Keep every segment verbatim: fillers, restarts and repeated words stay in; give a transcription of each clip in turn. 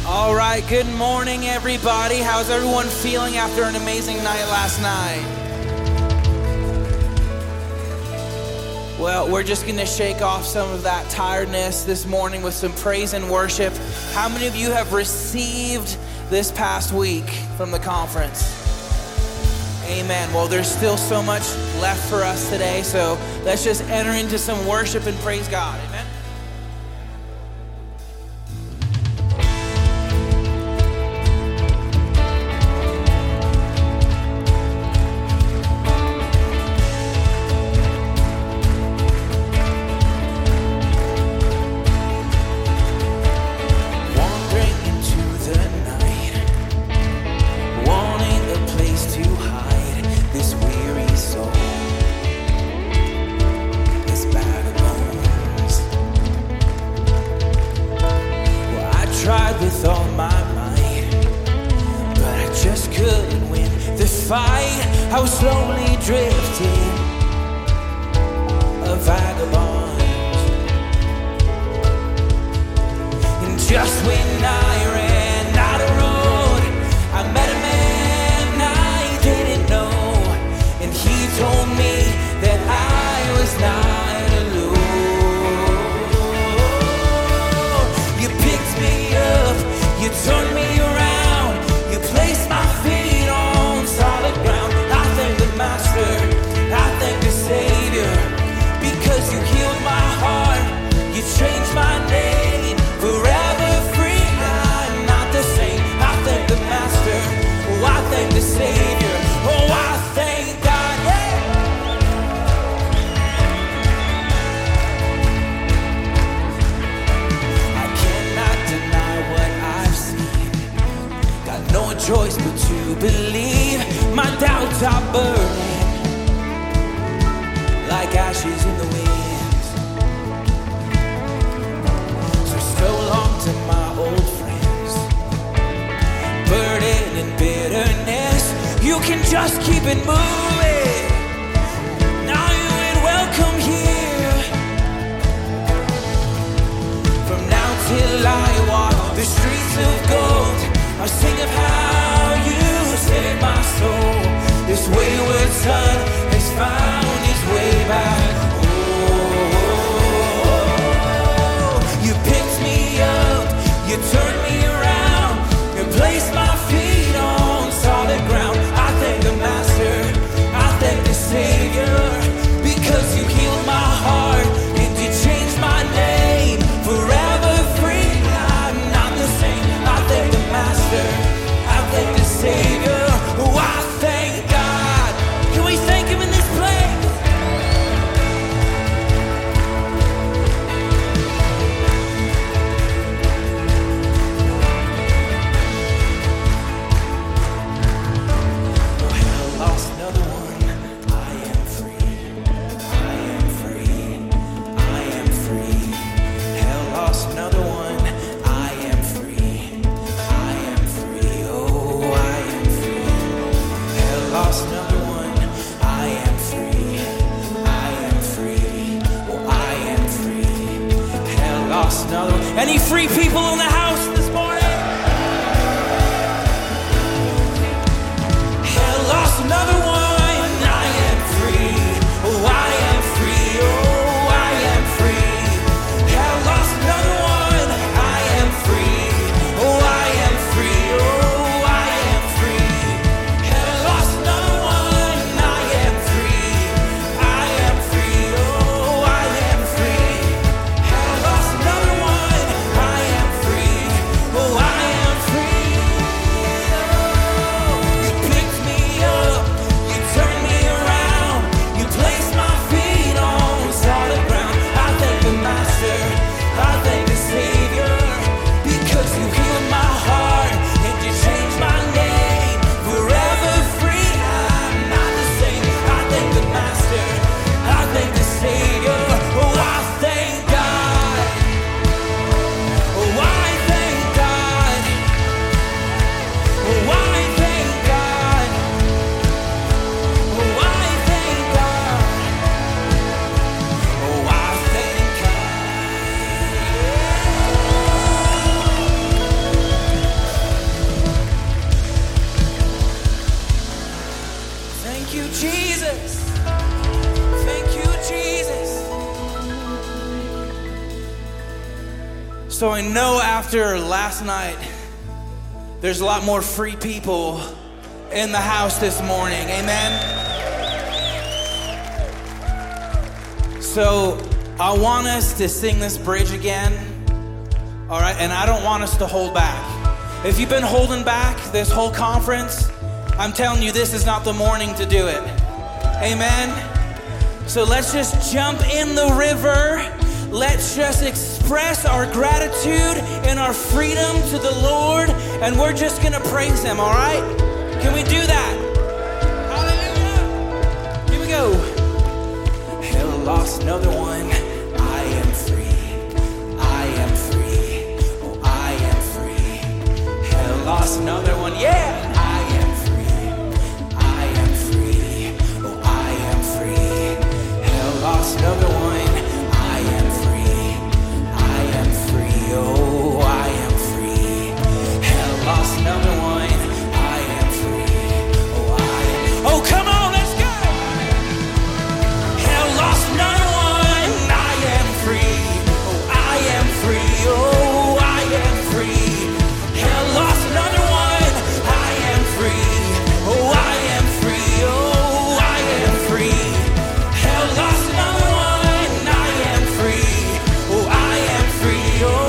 All right, good morning, everybody. How's everyone feeling after an amazing night last night? Well, we're just gonna shake off some of that tiredness this morning with some praise and worship. How many of you have received this past week from the conference? Amen. Well, there's still so much left for us today, so let's just enter into some worship and praise God. Amen. Choice but to believe. My doubts are burning like ashes in the wind. So so long to my old friends, burden and bitterness. You can just keep it moving. Now you ain't welcome here. From now till I walk the streets of gold, I sing of how you saved my soul. This wayward son has found his way back. Oh, you picked me up, you turned me around, you placed my feet on solid ground. I thank the Master, I thank the Savior, because you healed my heart and you changed my name. Forever free, I'm not the same. I thank the Master, So I know after last night, there's a lot more free people in the house this morning, amen? So I want us to sing this bridge again, all right? And I don't want us to hold back. If you've been holding back this whole conference, I'm telling you, this is not the morning to do it, amen? So let's just jump in the river. Let's just express our gratitude and our freedom to the Lord, and we're just gonna praise Him, all right? Can we do that? Hallelujah! Here we go. Hell lost another one. I am free. I am free. Oh, I am free. Hell lost another one. Yeah! I am free. I am free. Oh, I am free. Hell lost another one. Oh, I am free. Hell lost another one. I am free. Oh, I am. Oh, come on, let's go. Hell lost another one. I am free. Oh, I am free. Oh, I am free. Hell lost another one. I am free. Oh, I am free. Oh, I am free. Hell lost another one. I am free. Oh, I am free. Oh.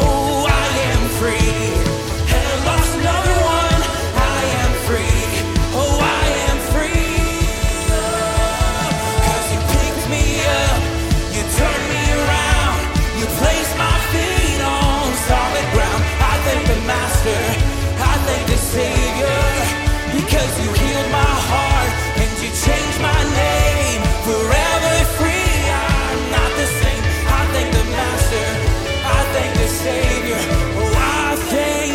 Savior, because you healed my heart and you changed my name, forever free. I'm not the same. I thank the Master, I thank the Savior. Oh, I thank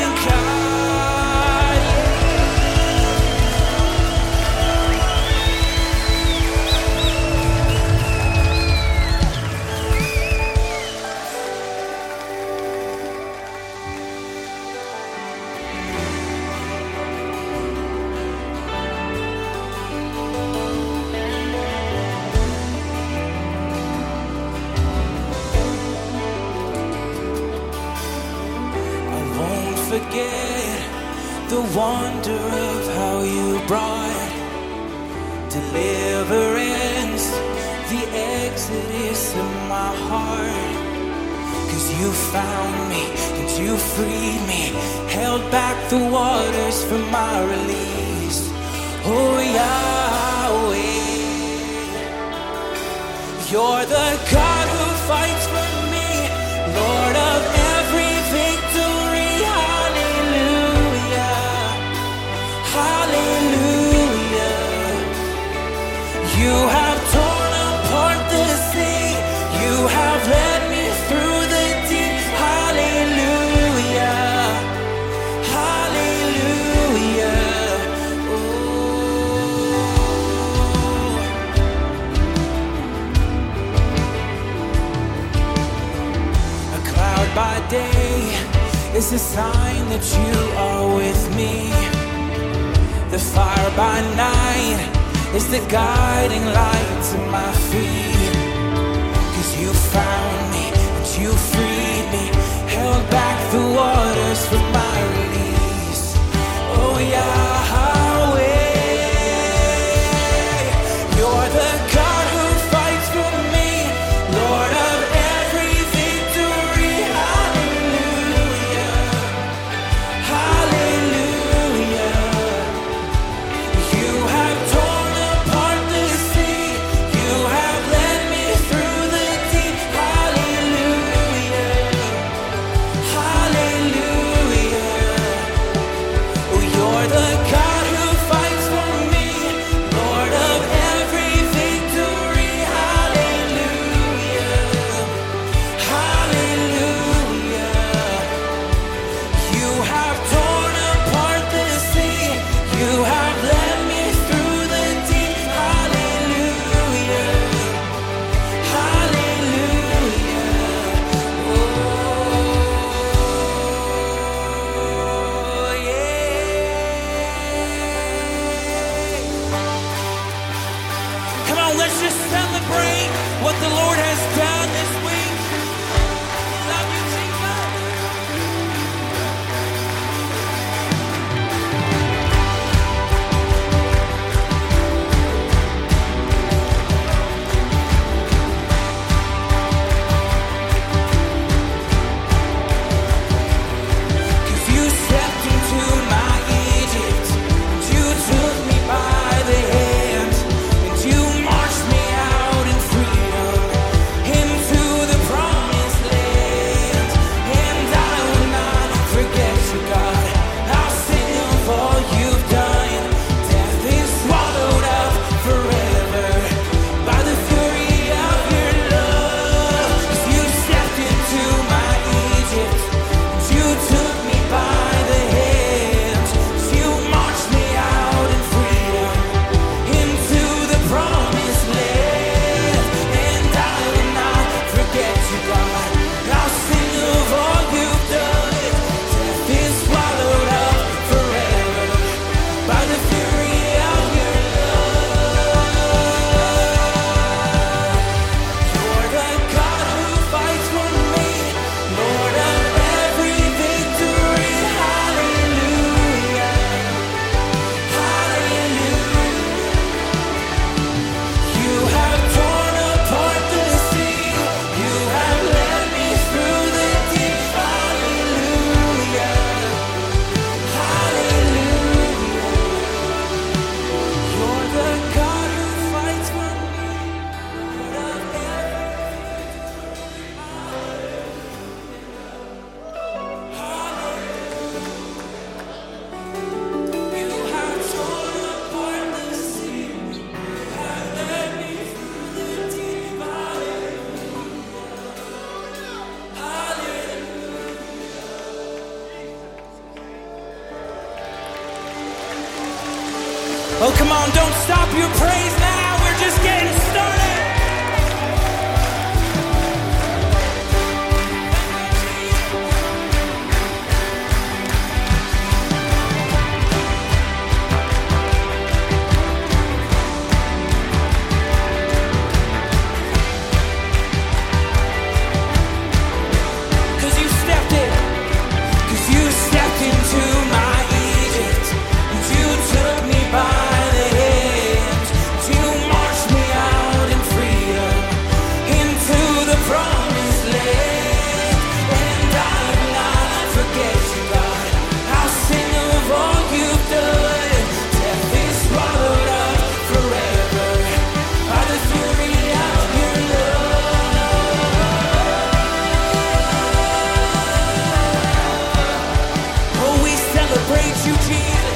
forget the wonder of how you brought deliverance, the exodus of my heart. Cause you found me and you freed me, held back the waters for my release. Oh Yahweh, you're the God who fights for me, Lord of every victory. You have torn apart the sea. You have led me through the deep. Hallelujah. Hallelujah. Ooh. A cloud by day is a sign that you are with me. The fire by night is the guiding light to my feet. Cause you found me and you freed me, held back the waters for my release. Oh Yahweh, you're the God who fights for me, Lord of every victory. Hallelujah, hallelujah. You have torn hallelujah, hallelujah. Oh, come on, don't stop your praise now. We're just getting started. Cause you stepped in, cause you stepped into my Egypt, and you took me by the hand. You marched me out in freedom into the promised land. And I will not forget you, God. I'll sing of all you've done. Death is swallowed up forever by the fury of your love. Oh, we celebrate you, Jesus.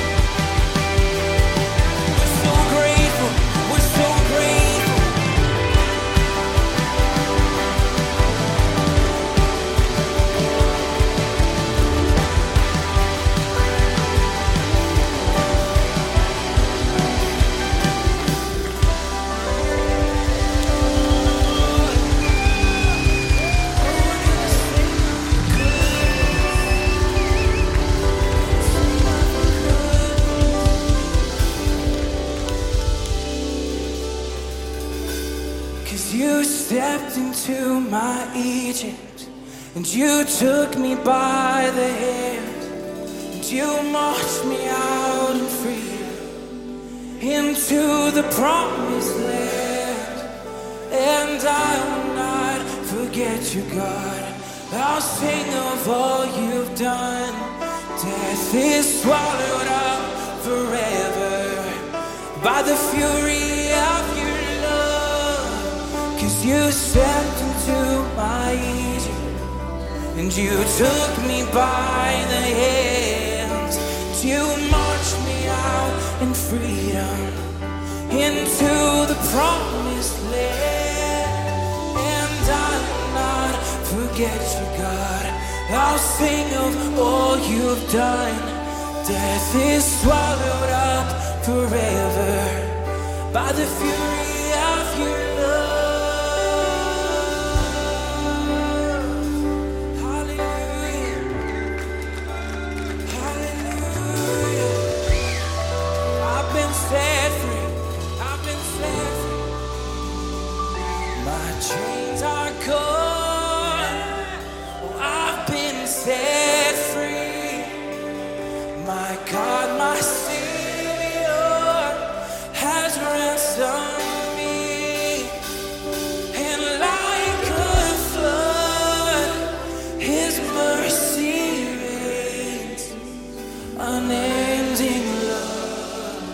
We're so grateful. We're so grateful. Cause you stepped into my Egypt, and you took me by the hand, and you marched me out in freedom into the promised land. And I will not forget you, God. I'll sing of all you've done. Death is swallowed up forever by the fury of your love. Cause you stepped into my Egypt, and you took me by the hands. You marched me out in freedom into the promised land. And I will not forget you, God. I'll sing of all you've done. Death is swallowed up forever by the fury of your love. Hallelujah. Hallelujah. I've been set free. I've been set free. My chains are gone. Oh, I've been set free. My God, my Savior has ransomed me. And like a flood, His mercy reigns. Unending love,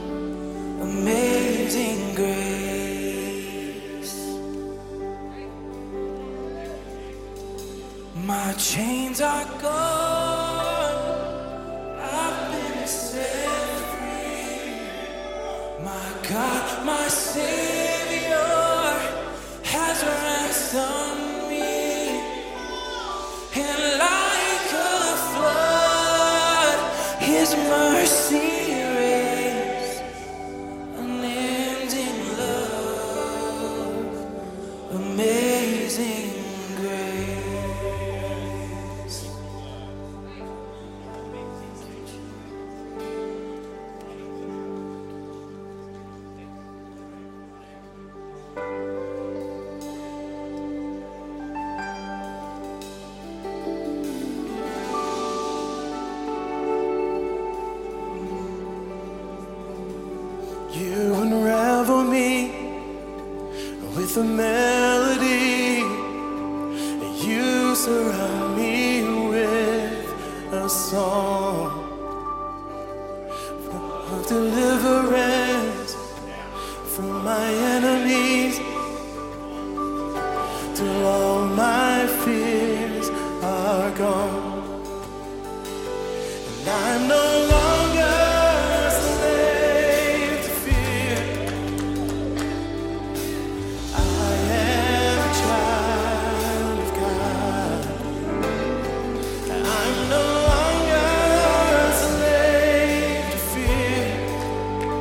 amazing grace. My chains are gone. I've been set free. My God, my Savior has ransomed me. And like a flood, His mercy reigns. Unending love, amazing grace. You unravel me with a melody, and you surround me with a song of deliverance from my enemies, till all my fears are gone. And I'm no longer a slave to fear. I am a child of God. And I'm no longer a slave to fear.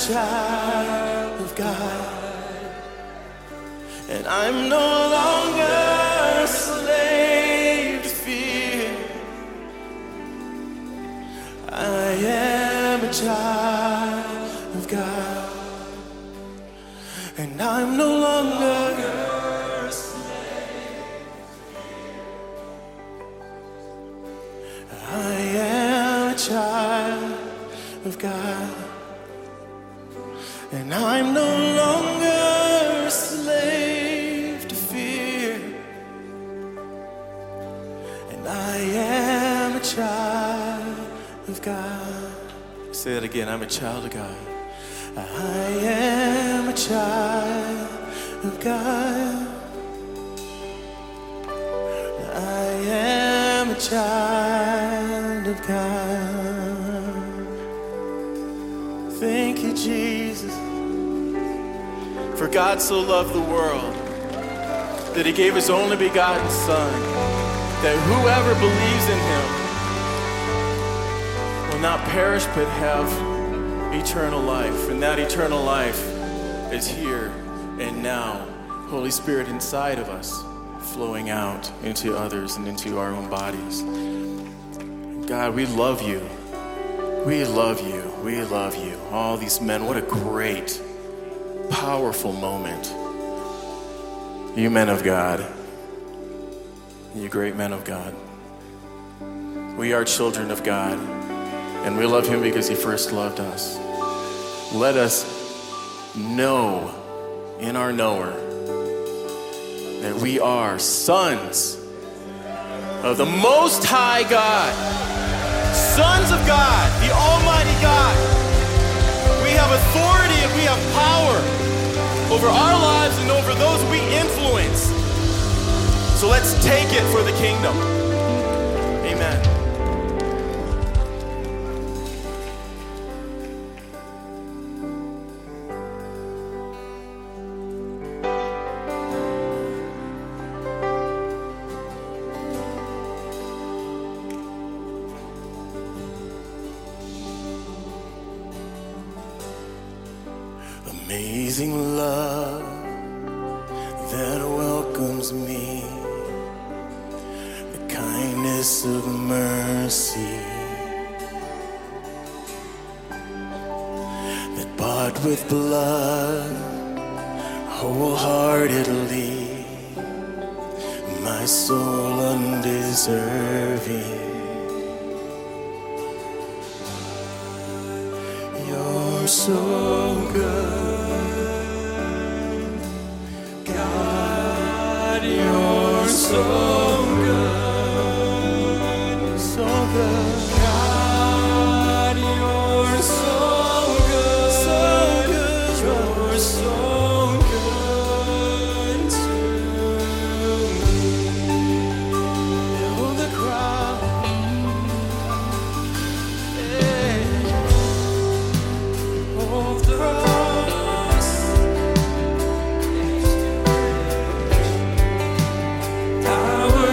child of God, and I'm no longer a slave to fear. I am a child of God, and I'm no longer a slave. I am a child of God, and I'm no longer a slave to fear. And I am a child of God. Say that again. I'm a child of God. I am a child of God. I am a child of God. Thank you, Jesus. For God so loved the world that he gave his only begotten Son, that whoever believes in him will not perish but have eternal life. And that eternal life is here and now. Holy Spirit inside of us, flowing out into others and into our own bodies. God, we love you. We love you. We love you. All these men, what a great, powerful moment. You men of God, you great men of God. We are children of God, and we love him because he first loved us. Let us know in our knower that we are sons of the Most High God, sons of God, the Almighty God. We have authority and we have power over our lives and over those we influence. So let's take it for the kingdom. Amen. Amazing love that welcomes me, the kindness of mercy that bought with blood wholeheartedly my soul undeserving. You're so good. You're so good, so good. God, you're so good, so good. You're so good to me. Oh, the crown, yeah. Oh, the cross. Our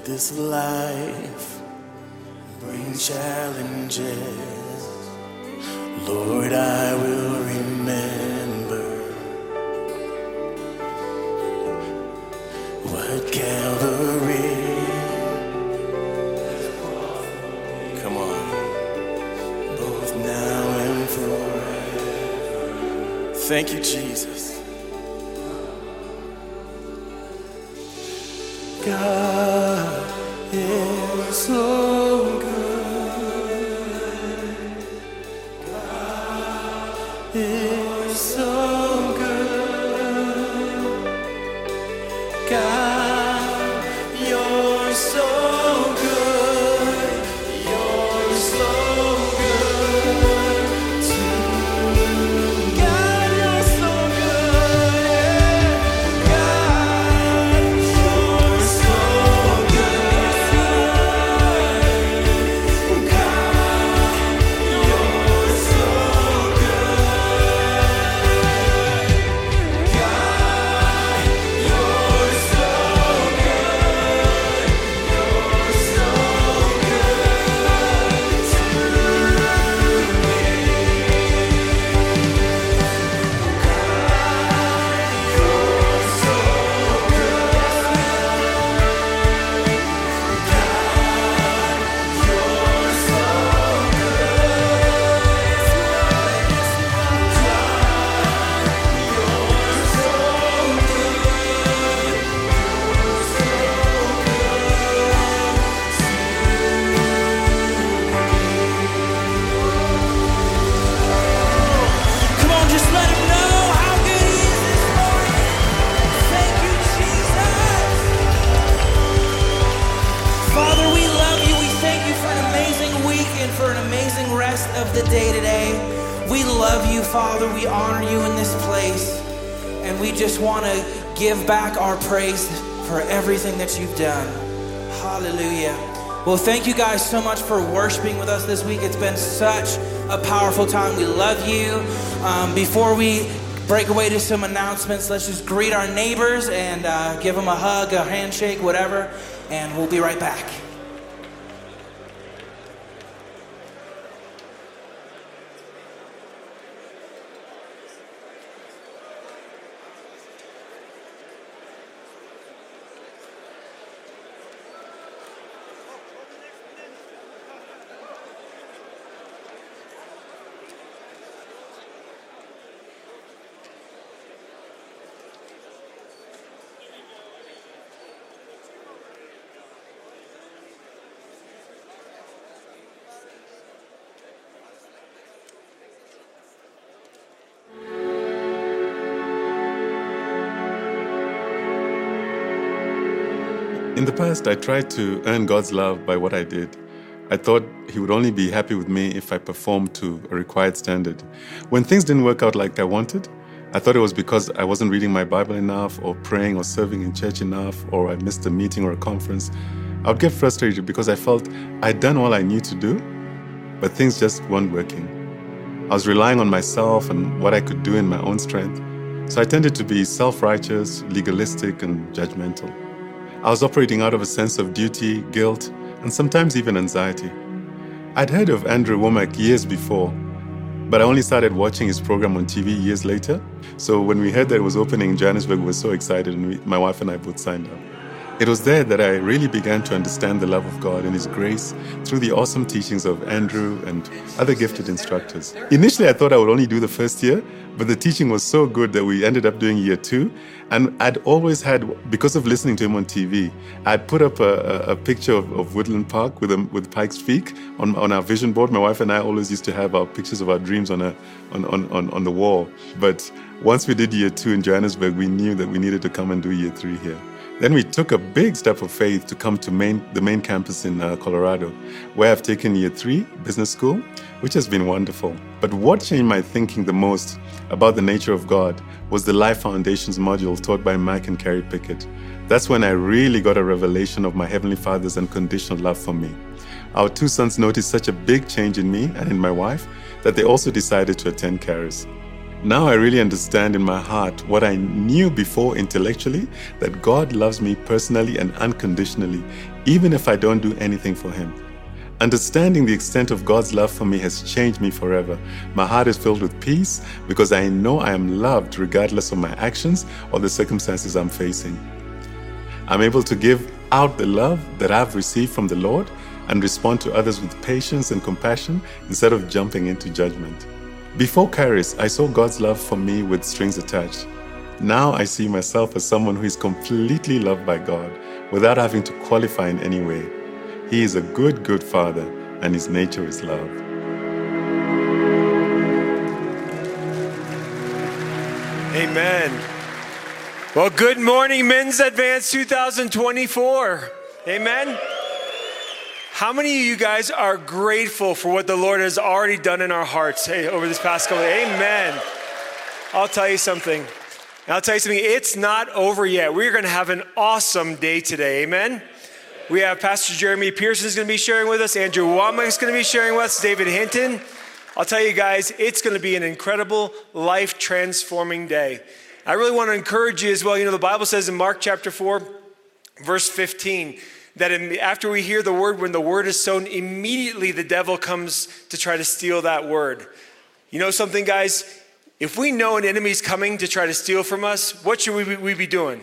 this life bring challenges, Lord, I will remember what Calvary. Come on, both now and forever. Thank you, Jesus. God is so good. God is so good. God, you're so good. You're so good to me. God, you're so good. God, you're so good. God, you're so good. God, you're so good. You're so good to me. Come on, just let him know how good he is this morning. Thank you, Jesus. Father, we love you. We thank you for an amazing week and for an amazing rest of the day today. We love you, Father. We honor you in this place. And we just want to give back our praise for everything that you've done. Hallelujah. Well, thank you guys so much for worshiping with us this week. It's been such a powerful time. We love you. Um, before we break away to some announcements, let's just greet our neighbors and uh, give them a hug, a handshake, whatever, and we'll be right back. In the past, I tried to earn God's love by what I did. I thought He would only be happy with me if I performed to a required standard. When things didn't work out like I wanted, I thought it was because I wasn't reading my Bible enough, or praying or serving in church enough, or I missed a meeting or a conference. I would get frustrated because I felt I'd done all I knew to do, but things just weren't working. I was relying on myself and what I could do in my own strength, so I tended to be self-righteous, legalistic, and judgmental. I was operating out of a sense of duty, guilt, and sometimes even anxiety. I'd heard of Andrew Womack years before, but I only started watching his program on T V years later. So when we heard that it was opening in Johannesburg, we were so excited, and we, my wife and I both signed up. It was there that I really began to understand the love of God and His grace through the awesome teachings of Andrew and other gifted instructors. Initially, I thought I would only do the first year, but the teaching was so good that we ended up doing year two. And I'd always had, because of listening to him on T V, I'd put up a, a, a picture of, of Woodland Park with, a, with Pikes Peak on, on our vision board. My wife and I always used to have our pictures of our dreams on, a, on, on, on, on the wall. But once we did year two in Johannesburg, we knew that we needed to come and do year three here. Then we took a big step of faith to come to main, the main campus in uh, Colorado, where I've taken year three, business school, which has been wonderful. But what changed my thinking the most about the nature of God was the Life Foundations module taught by Mike and Carrie Pickett. That's when I really got a revelation of my Heavenly Father's unconditional love for me. Our two sons noticed such a big change in me and in my wife that they also decided to attend Charis. Now I really understand in my heart what I knew before intellectually, that God loves me personally and unconditionally, even if I don't do anything for Him. Understanding the extent of God's love for me has changed me forever. My heart is filled with peace because I know I am loved regardless of my actions or the circumstances I'm facing. I'm able to give out the love that I've received from the Lord and respond to others with patience and compassion instead of jumping into judgment. Before Charis, I saw God's love for me with strings attached. Now I see myself as someone who is completely loved by God without having to qualify in any way. He is a good, good Father, and His nature is love. Amen. Well, good morning, Men's Advance two thousand twenty-four. Amen. How many of you guys are grateful for what the Lord has already done in our hearts hey, over this past couple of days? Amen. I'll tell you something. I'll tell you something. It's not over yet. We're going to have an awesome day today. Amen. We have Pastor Jeremy Pearson is going to be sharing with us. Andrew Womack is going to be sharing with us. David Hinton. I'll tell you guys, it's going to be an incredible, life-transforming day. I really want to encourage you as well. You know, the Bible says in Mark chapter four, verse fifteen, that after we hear the word, when the word is sown, immediately the devil comes to try to steal that word. You know something, guys? If we know an enemy's coming to try to steal from us, what should we be, we be doing?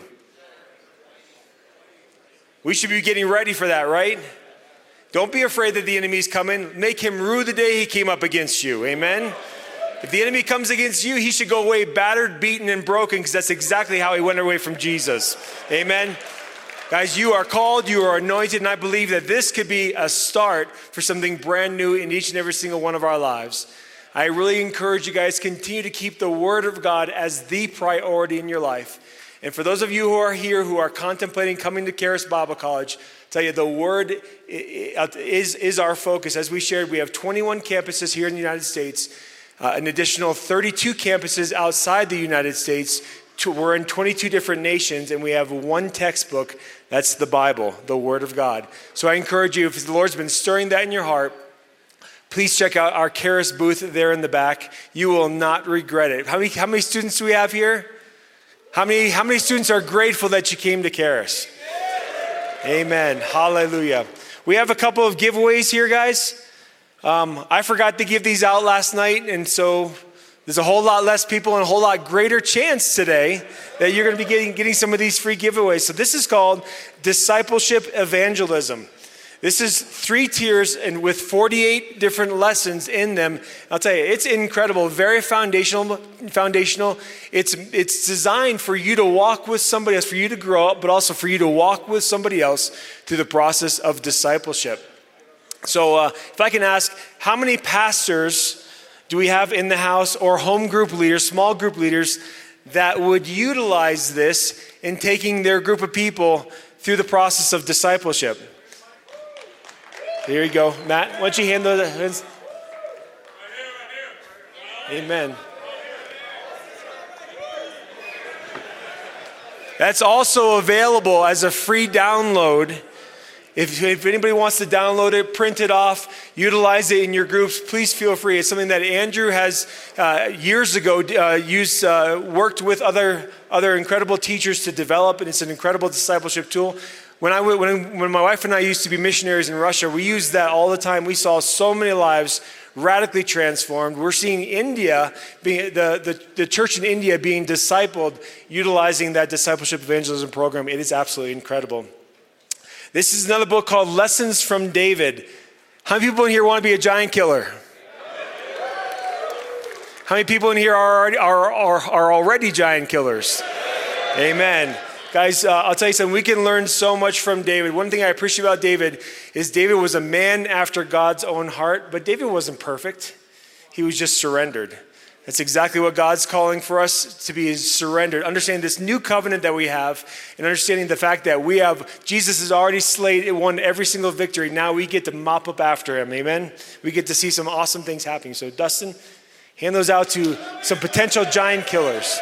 We should be getting ready for that, right? Don't be afraid that the enemy's coming. Make him rue the day he came up against you. Amen? If the enemy comes against you, he should go away battered, beaten, and broken, because that's exactly how he went away from Jesus. Amen? Guys, you are called, you are anointed, and I believe that this could be a start for something brand new in each and every single one of our lives. I really encourage you guys, continue to keep the Word of God as the priority in your life. And for those of you who are here who are contemplating coming to Charis Bible College, I tell you, the Word is, is our focus. As we shared, we have twenty-one campuses here in the United States, uh, an additional thirty-two campuses outside the United States. We're in twenty-two different nations, and we have one textbook. That's the Bible, the Word of God. So I encourage you, if the Lord's been stirring that in your heart, please check out our Charis booth there in the back. You will not regret it. How many, how many students do we have here? How many, how many students are grateful that you came to Charis? Amen. Hallelujah. We have a couple of giveaways here, guys. Um, I forgot to give these out last night, and so there's a whole lot less people and a whole lot greater chance today that you're going to be getting, getting some of these free giveaways. So this is called Discipleship Evangelism. This is three tiers and with forty-eight different lessons in them. I'll tell you, it's incredible, very foundational. Foundational. It's it's designed for you to walk with somebody else, for you to grow up, but also for you to walk with somebody else through the process of discipleship. So uh, if I can ask, how many pastors do we have in the house, or home group leaders, small group leaders, that would utilize this in taking their group of people through the process of discipleship? Here you go. Matt, why don't you hand those? Amen. That's also available as a free download. If, if anybody wants to download it, print it off, utilize it in your groups, please feel free. It's something that Andrew has uh, years ago uh, used, uh, worked with other other incredible teachers to develop, and it's an incredible discipleship tool. When I when when my wife and I used to be missionaries in Russia, we used that all the time. We saw so many lives radically transformed. We're seeing India, being the, the, the church in India being discipled, utilizing that discipleship evangelism program. It is absolutely incredible. This is another book called Lessons from David. How many people in here want to be a giant killer? How many people in here are already, are, are, are already giant killers? Amen. Guys, uh, I'll tell you something, we can learn so much from David. One thing I appreciate about David is David was a man after God's own heart, but David wasn't perfect. He was just surrendered. That's exactly what God's calling for us to be, is surrendered. Understanding this new covenant that we have, and understanding the fact that we have, Jesus has already slayed and won every single victory. Now we get to mop up after him, amen? We get to see some awesome things happening. So Dustin, hand those out to some potential giant killers.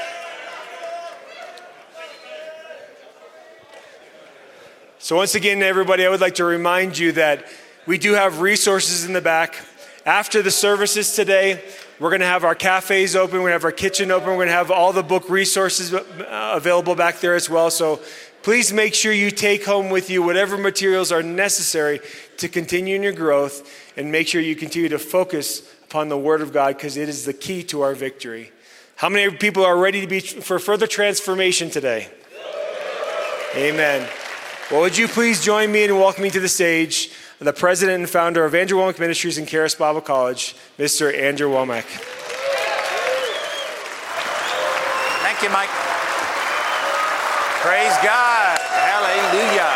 So once again, everybody, I would like to remind you that we do have resources in the back. After the services today, We're going to have our cafes open. We're going to have our kitchen open. We're going to have all the book resources available back there as well. So please make sure you take home with you whatever materials are necessary to continue in your growth, and make sure you continue to focus upon the Word of God, because it is the key to our victory. How many people are ready to be for further transformation today? Amen. Well, would you please join me in welcoming to the stage the president and founder of Andrew Wommack Ministries and Charis Bible College, Mister Andrew Wommack. Thank you, Mike. Praise God. Hallelujah.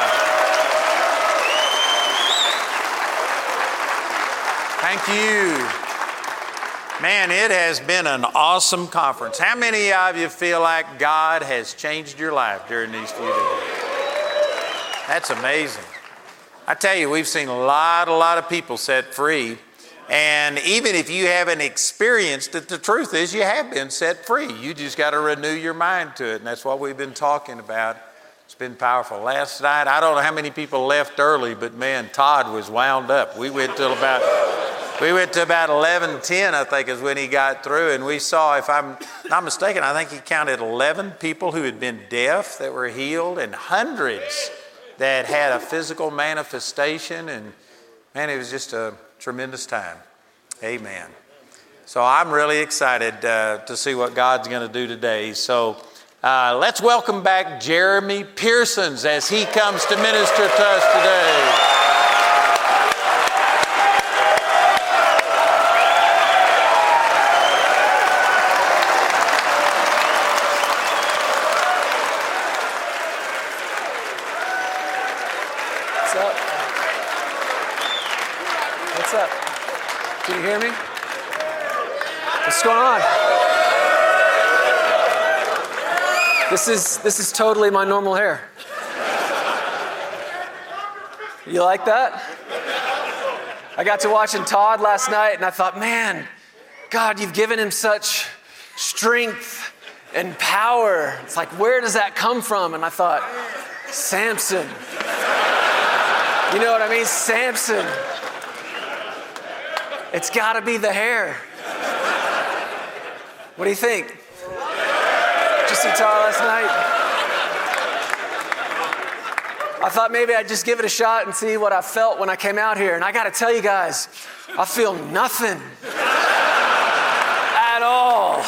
Thank you. Man, it has been an awesome conference. How many of you feel like God has changed your life during these few days? That's amazing. I tell you, we've seen a lot, a lot of people set free. And even if you haven't experienced it, the truth is you have been set free. You just got to renew your mind to it. And that's what we've been talking about. It's been powerful. Last night, I don't know how many people left early, but man, Todd was wound up. We went till about, we went to about eleven ten, I think, is when he got through. And we saw, if I'm not mistaken, I think he counted eleven people who had been deaf that were healed, and hundreds that had a physical manifestation. And man, it was just a tremendous time. Amen. So I'm really excited uh, to see what God's going to do today. So uh, let's welcome back Jeremy Pearsons as he comes to minister to us today. Can you hear me? What's going on? This is this is totally my normal hair. You like that? I got to watching Todd last night, and I thought, man, God, you've given him such strength and power. It's like, where does that come from? And I thought, Samson. You know what I mean? Samson. It's got to be the hair. What do you think? Did you see Todd last night? I thought maybe I'd just give it a shot and see what I felt when I came out here. And I got to tell you guys, I feel nothing at all.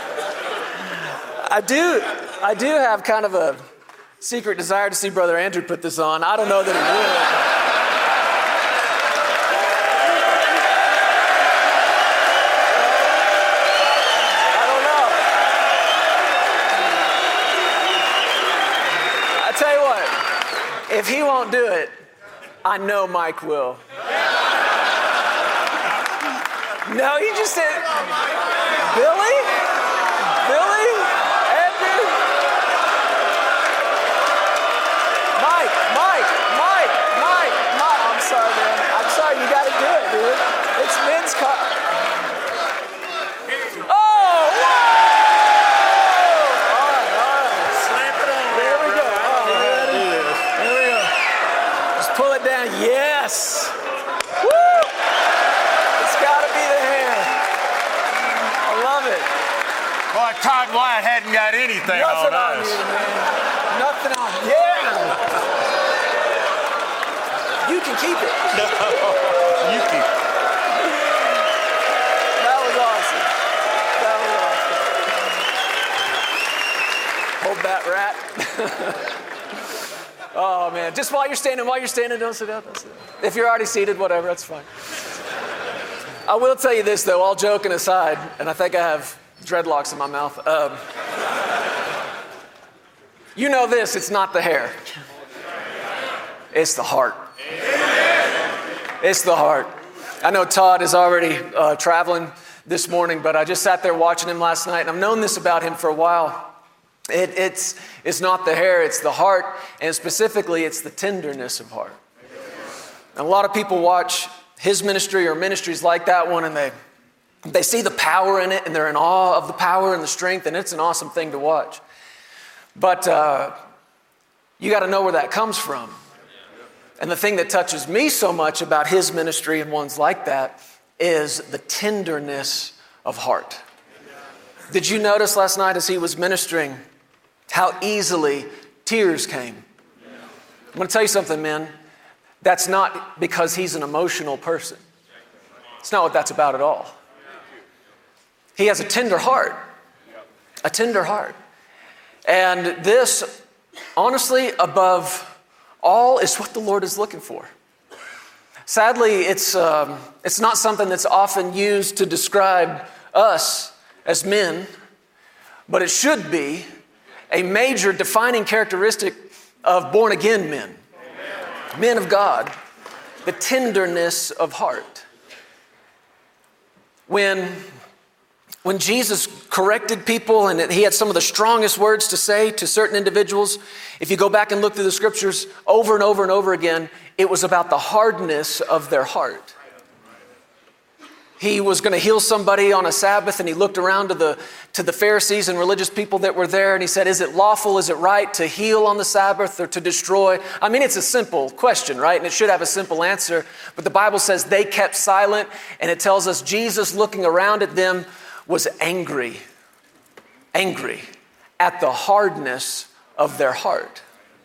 I do, I do have kind of a secret desire to see Brother Andrew put this on. I don't know that he will. If he won't do it, I know Mike will. No, you just said, Billy? Billy? Andrew? Mike, Mike, Mike, Mike, Mike. I'm sorry, man. I'm sorry, you got to do it, dude. It's men's car. Yes. Woo! It's got to be the hair. I love it. Boy, Todd White hadn't got anything Nothing on, on us. you, man. Nothing on. Yeah. You can keep it. No, you keep it. That was awesome. That was awesome. Hold that rat. Oh, man. Just while you're standing, while you're standing, don't sit down. Don't sit down. If you're already seated, whatever, that's fine. I will tell you this, though, all joking aside, and I think I have dreadlocks in my mouth. Um, you know this, it's not the hair. It's the heart. It's the heart. I know Todd is already uh, traveling this morning, but I just sat there watching him last night, and I've known this about him for a while. It, it's, it's not the hair, it's the heart, and specifically, it's the tenderness of heart. And a lot of people watch his ministry or ministries like that one, and they, they see the power in it, and they're in awe of the power and the strength, and it's an awesome thing to watch. But uh, you got to know where that comes from. And the thing that touches me so much about his ministry and ones like that is the tenderness of heart. Did you notice last night as he was ministering how easily tears came? I'm going to tell you something, men. That's not because he's an emotional person. It's not what that's about at all. He has a tender heart. A tender heart. And this, honestly, above all, is what the Lord is looking for. Sadly, it's, um, it's not something that's often used to describe us as men, but it should be a major defining characteristic of born-again men. Amen. Men of God, the tenderness of heart. When, when Jesus corrected people and he had some of the strongest words to say to certain individuals, if you go back and look through the scriptures over and over and over again, it was about the hardness of their heart. He was going to heal somebody on a Sabbath, and he looked around to the, to the Pharisees and religious people that were there, and he said, is it lawful, is it right to heal on the Sabbath or to destroy? I mean, it's a simple question, right? And it should have a simple answer. But the Bible says they kept silent, and it tells us Jesus, looking around at them, was angry. Angry at the hardness of their heart.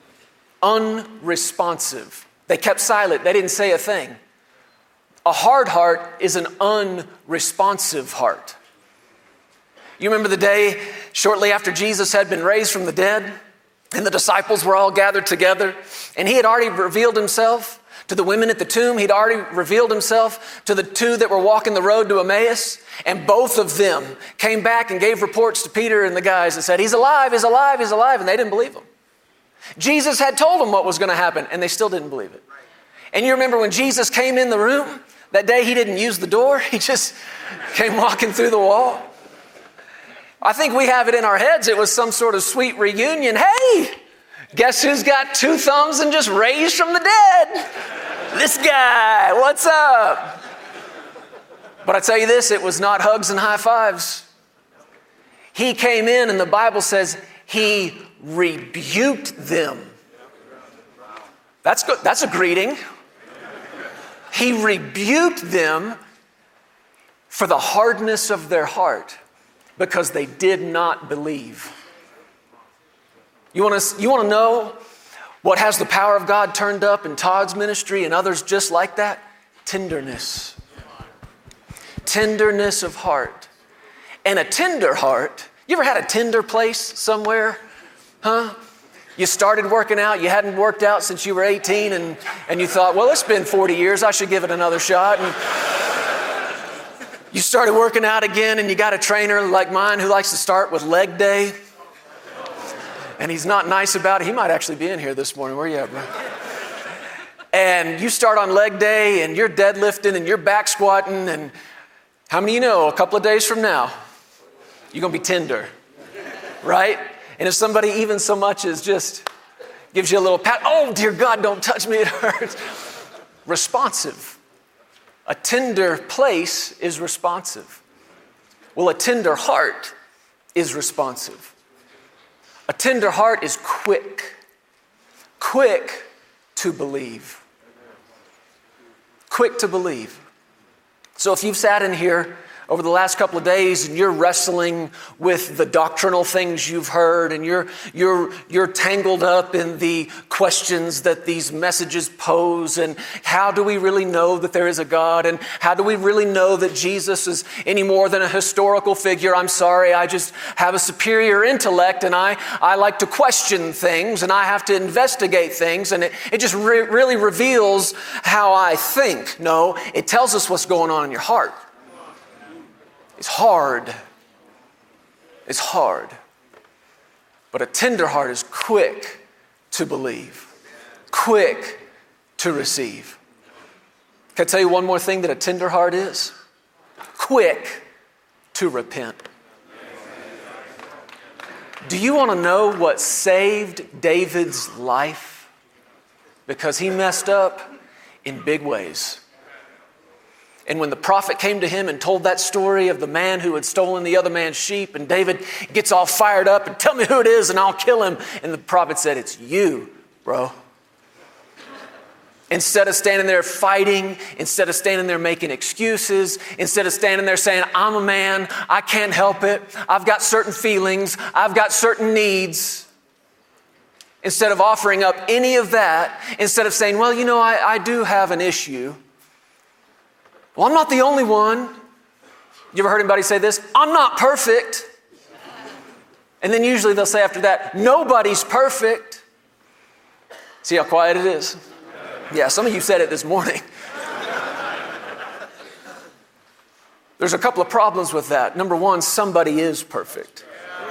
Unresponsive. They kept silent. They didn't say a thing. A hard heart is an unresponsive heart. You remember the day shortly after Jesus had been raised from the dead, and the disciples were all gathered together, and he had already revealed himself to the women at the tomb. He'd already revealed himself to the two that were walking the road to Emmaus, and both of them came back and gave reports to Peter and the guys and said, he's alive, he's alive, he's alive, and they didn't believe him. Jesus had told them what was going to happen, and they still didn't believe it. And you remember when Jesus came in the room, that day he didn't use the door. He just came walking through the wall. I think we have it in our heads. It was some sort of sweet reunion. Hey, guess who's got two thumbs and just raised from the dead? This guy, what's up? But I tell you this, it was not hugs and high fives. He came in and the Bible says he rebuked them. That's good. That's a greeting. He rebuked them for the hardness of their heart because they did not believe. You want to, you want to know what has the power of God turned up in Todd's ministry and others just like that? Tenderness. Tenderness of heart. And a tender heart. You ever had a tender place somewhere? Huh? You started working out, you hadn't worked out since you were eighteen, and, and you thought, well, it's been forty years, I should give it another shot. And you started working out again, and you got a trainer like mine who likes to start with leg day. And he's not nice about it. He might actually be in here this morning. Where you at, bro? And you start on leg day, and you're deadlifting, and you're back squatting, and how many of you know a couple of days from now, you're going to be tender, right? And if somebody even so much as just gives you a little pat, oh, dear God, don't touch me, it hurts. Responsive. A tender place is responsive. Well, a tender heart is responsive. A tender heart is quick. Quick to believe. Quick to believe. So if you've sat in here over the last couple of days and you're wrestling with the doctrinal things you've heard and you're, you're, you're tangled up in the questions that these messages pose, and how do we really know that there is a God, and how do we really know that Jesus is any more than a historical figure? I'm sorry, I just have a superior intellect and I, I like to question things and I have to investigate things, and it, it just re- really reveals how I think. No, it tells us what's going on in your heart. It's hard. It's hard. But a tender heart is quick to believe, quick to receive. Can I tell you one more thing that a tender heart is? Quick to repent. Do you want to know what saved David's life? Because he messed up in big ways. And when the prophet came to him and told that story of the man who had stolen the other man's sheep, and David gets all fired up and tell me who it is and I'll kill him. And the prophet said, it's you, bro. Instead of standing there fighting, instead of standing there making excuses, instead of standing there saying, I'm a man, I can't help it, I've got certain feelings, I've got certain needs. Instead of offering up any of that, instead of saying, well, you know, I, I do have an issue. Well, I'm not the only one. You ever heard anybody say this? I'm not perfect. And then usually they'll say after that, nobody's perfect. See how quiet it is? Yeah, some of you said it this morning. There's a couple of problems with that. Number one, somebody is perfect.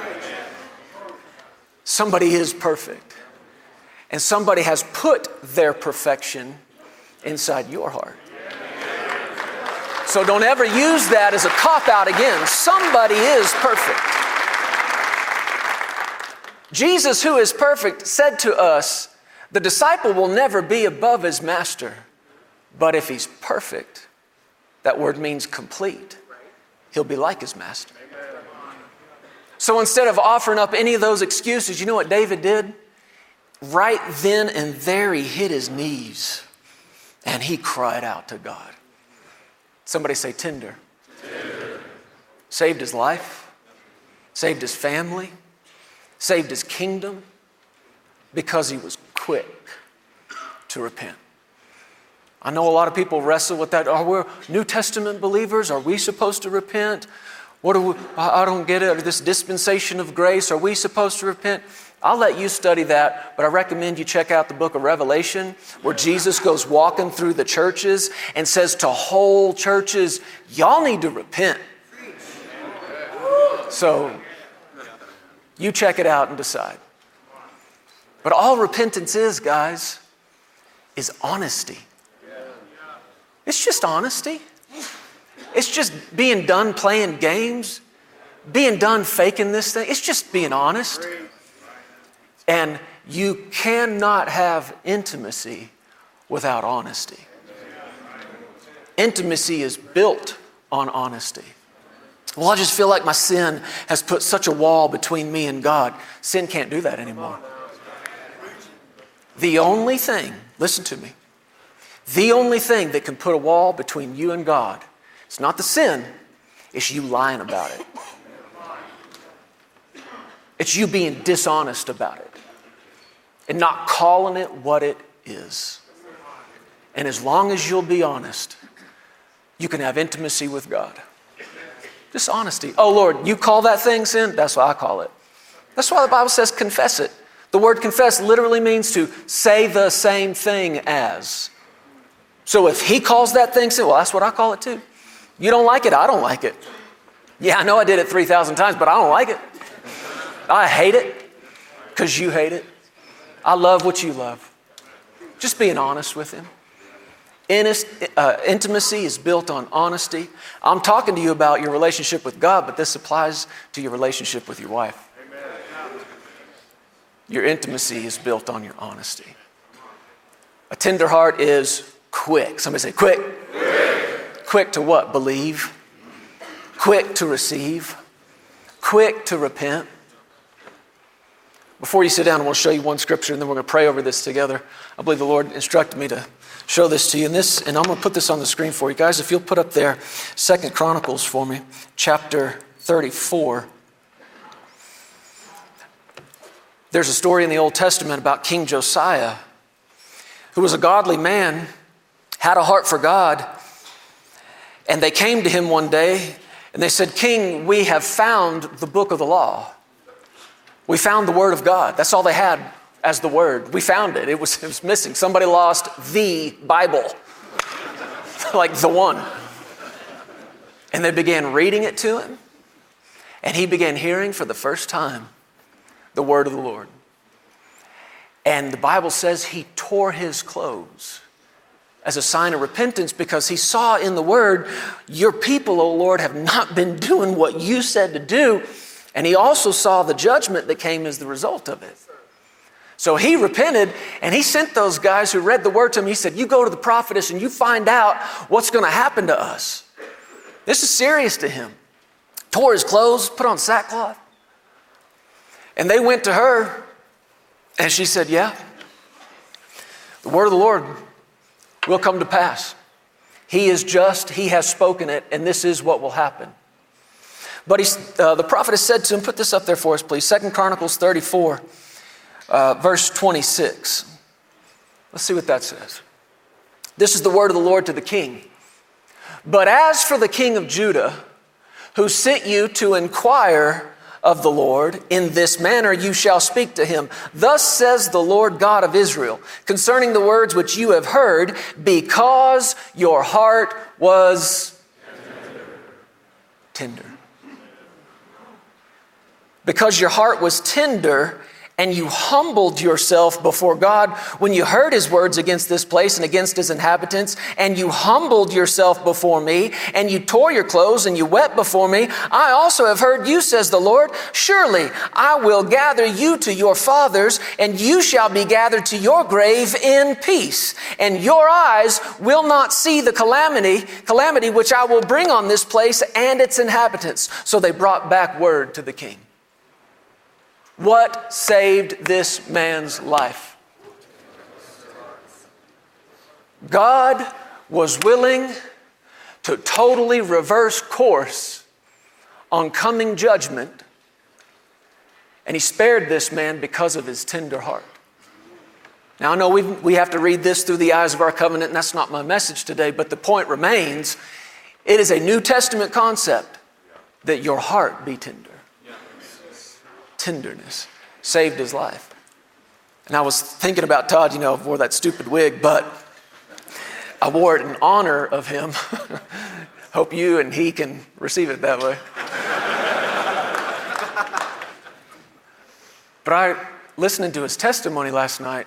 Somebody is perfect. And somebody has put their perfection inside your heart. So don't ever use that as a cop-out again. Somebody is perfect. Jesus, who is perfect, said to us, the disciple will never be above his master, but if he's perfect, that word means complete, he'll be like his master. So instead of offering up any of those excuses, you know what David did? Right then and there he hit his knees and he cried out to God. Somebody say tender. Tender. Saved his life, saved his family, saved his kingdom because he was quick to repent. I know a lot of people wrestle with that. Are we New Testament believers? Are we supposed to repent? What do we, I don't get it. This dispensation of grace, are we supposed to repent? I'll let you study that, but I recommend you check out the book of Revelation where Jesus goes walking through the churches and says to whole churches, y'all need to repent. So you check it out and decide. But all repentance is, guys, is honesty. It's just honesty. It's just being done playing games, being done faking this thing. It's just being honest. And you cannot have intimacy without honesty. Intimacy is built on honesty. Well, I just feel like my sin has put such a wall between me and God. Sin can't do that anymore. The only thing, listen to me, the only thing that can put a wall between you and God, it's not the sin, it's you lying about it. It's you being dishonest about it and not calling it what it is. And as long as you'll be honest, you can have intimacy with God. Just honesty. Oh, Lord, you call that thing sin? That's what I call it. That's why the Bible says confess it. The word confess literally means to say the same thing as. So if he calls that thing sin, well, that's what I call it too. You don't like it, I don't like it. Yeah, I know I did it three thousand times, but I don't like it. I hate it because you hate it. I love what you love. Just being honest with him. Innis, uh, intimacy is built on honesty. I'm talking to you about your relationship with God, but this applies to your relationship with your wife. Your intimacy is built on your honesty. A tender heart is quick. Somebody say quick. Quick, quick to what? Believe. Quick to receive. Quick to repent. Before you sit down, I want to show you one scripture, and then we're going to pray over this together. I believe the Lord instructed me to show this to you. And this, and I'm going to put this on the screen for you guys. If you'll put up there Second Chronicles for me, chapter thirty-four. There's a story in the Old Testament about King Josiah, who was a godly man, had a heart for God, and they came to him one day and they said, King, we have found the book of the law. We found the word of God. That's all they had as the word. We found it. It was, it was missing. Somebody lost the Bible, like the one. And they began reading it to him, and he began hearing for the first time the word of the Lord. And the Bible says he tore his clothes as a sign of repentance because he saw in the word, your people, O Lord, have not been doing what you said to do. And he also saw the judgment that came as the result of it. So he repented, and he sent those guys who read the word to him. He said, you go to the prophetess and you find out what's going to happen to us. This is serious to him. Tore his clothes, put on sackcloth. And they went to her, and she said, yeah, the word of the Lord will come to pass. He is just, he has spoken it, and this is what will happen. But he's, uh, the prophet has said to him, put this up there for us, please. Second Chronicles thirty-four, uh, verse twenty-six. Let's see what that says. This is the word of the Lord to the king. But as for the king of Judah, who sent you to inquire of the Lord, in this manner you shall speak to him. Thus says the Lord God of Israel, concerning the words which you have heard, because your heart was tender. Because your heart was tender, and you humbled yourself before God when you heard his words against this place and against his inhabitants, and you humbled yourself before me, and you tore your clothes and you wept before me. I also have heard you, says the Lord. Surely I will gather you to your fathers, and you shall be gathered to your grave in peace. And your eyes will not see the calamity, calamity which I will bring on this place and its inhabitants. So they brought back word to the king. What saved this man's life? God was willing to totally reverse course on coming judgment, and he spared this man because of his tender heart. Now, I know we we have to read this through the eyes of our covenant, and that's not my message today, but the point remains, it is a New Testament concept that your heart be tender. Tenderness saved his life. And I was thinking about Todd, you know, I wore that stupid wig, but I wore it in honor of him. Hope you and he can receive it that way. But I, listening to his testimony last night,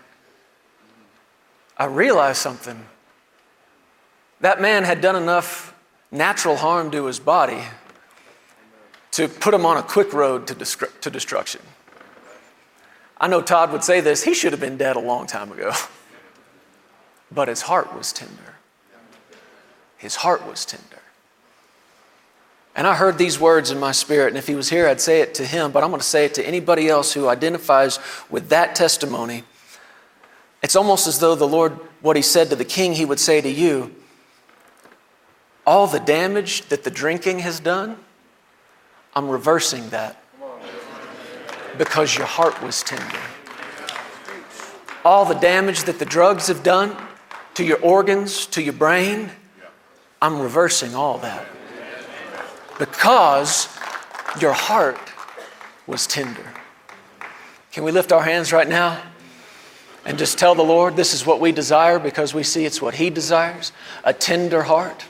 I realized something. That man had done enough natural harm to his body to put him on a quick road to, destru- to destruction. I know Todd would say this, he should have been dead a long time ago. But his heart was tender. His heart was tender. And I heard these words in my spirit, and if he was here, I'd say it to him, but I'm going to say it to anybody else who identifies with that testimony. It's almost as though the Lord, what he said to the king, he would say to you, all the damage that the drinking has done, I'm reversing that because your heart was tender. All the damage that the drugs have done to your organs, to your brain, I'm reversing all that because your heart was tender. Can we lift our hands right now and just tell the Lord this is what we desire because we see it's what he desires, a tender heart?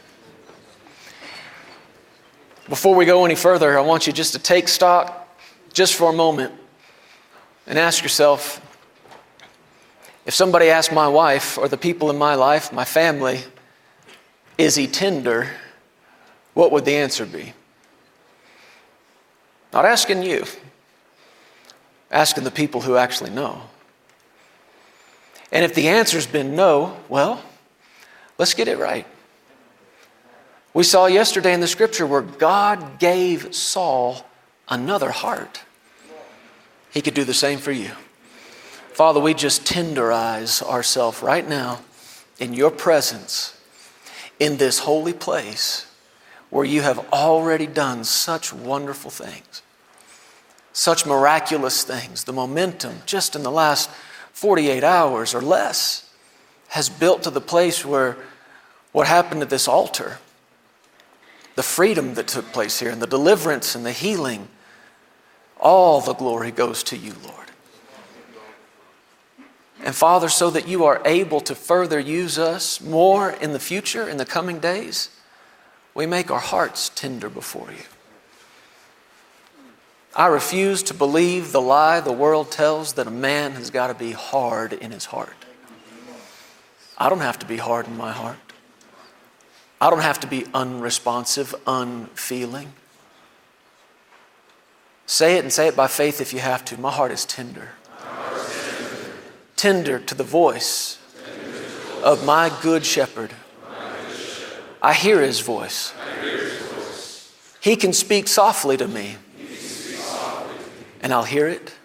Before we go any further, I want you just to take stock just for a moment and ask yourself, if somebody asked my wife or the people in my life, my family, is he tender, what would the answer be? Not asking you, asking the people who actually know. And if the answer's been no, well, let's get it right. We saw yesterday in the scripture where God gave Saul another heart. He could do the same for you. Father, we just tenderize ourselves right now in your presence in this holy place where you have already done such wonderful things, such miraculous things. The momentum just in the last forty-eight hours or less has built to the place where what happened at this altar, the freedom that took place here and the deliverance and the healing, all the glory goes to you, Lord. And Father, so that you are able to further use us more in the future, in the coming days, we make our hearts tender before you. I refuse to believe the lie the world tells that a man has got to be hard in his heart. I don't have to be hard in my heart. I don't have to be unresponsive, unfeeling. Say it and say it by faith if you have to. My heart is tender. Tender to the voice of my good shepherd. I hear his voice. He can speak softly to me. And I'll hear it.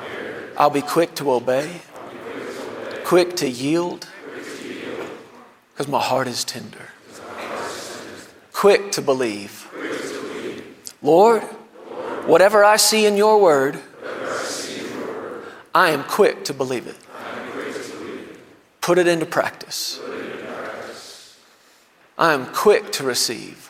I'll be quick to obey. Quick to yield. Because my heart is tender. Quick to believe. Lord, whatever I see in your word, I am quick to believe it. Put it into practice. I am quick to receive.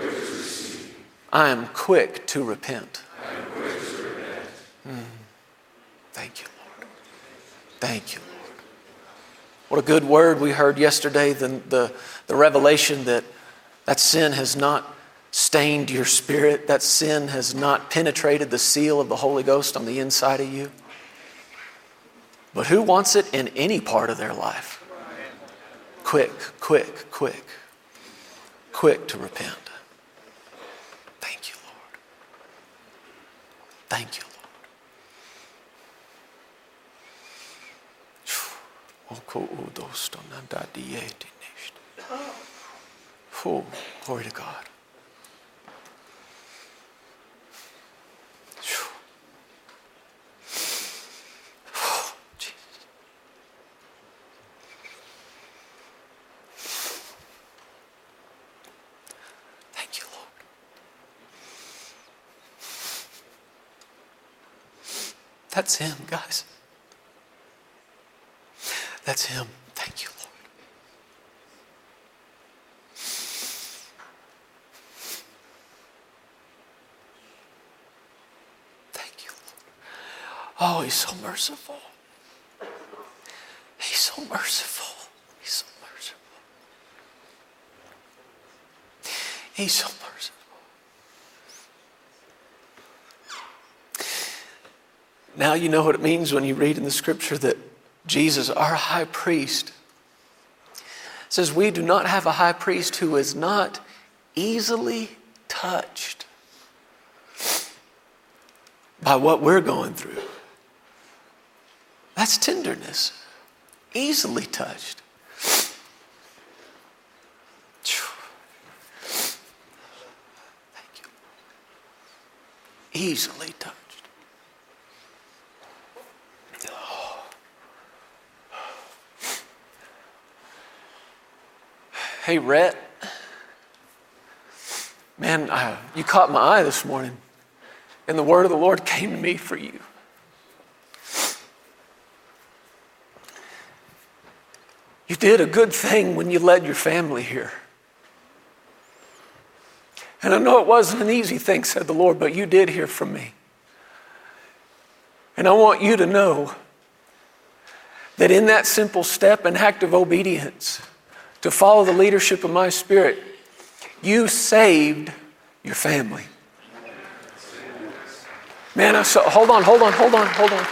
I am quick to repent. Mm. Thank you, Lord. Thank you, Lord. What a good word we heard yesterday, the, the, the revelation that that sin has not stained your spirit. That sin has not penetrated the seal of the Holy Ghost on the inside of you. But who wants it in any part of their life? Quick, quick, quick. Quick to repent. Thank you, Lord. Thank you, Lord. Oh, glory to God. Oh, Jesus. Thank you, Lord. That's him, guys. That's him. Thank you, Lord. Thank you, Lord. Oh, he's so merciful. He's so merciful. He's so merciful. He's so merciful. Now you know what it means when you read in the scripture that Jesus, our high priest, says we do not have a high priest who is not easily touched by what we're going through. That's tenderness. Easily touched. Thank you. Easily touched. Hey, Rhett. Man, uh, you caught my eye this morning, and the word of the Lord came to me for you. You did a good thing when you led your family here. And I know it wasn't an easy thing, said the Lord, but you did hear from me. And I want you to know that in that simple step and act of obedience, to follow the leadership of my Spirit, you saved your family. Man, I saw, hold on, hold on, hold on, hold on.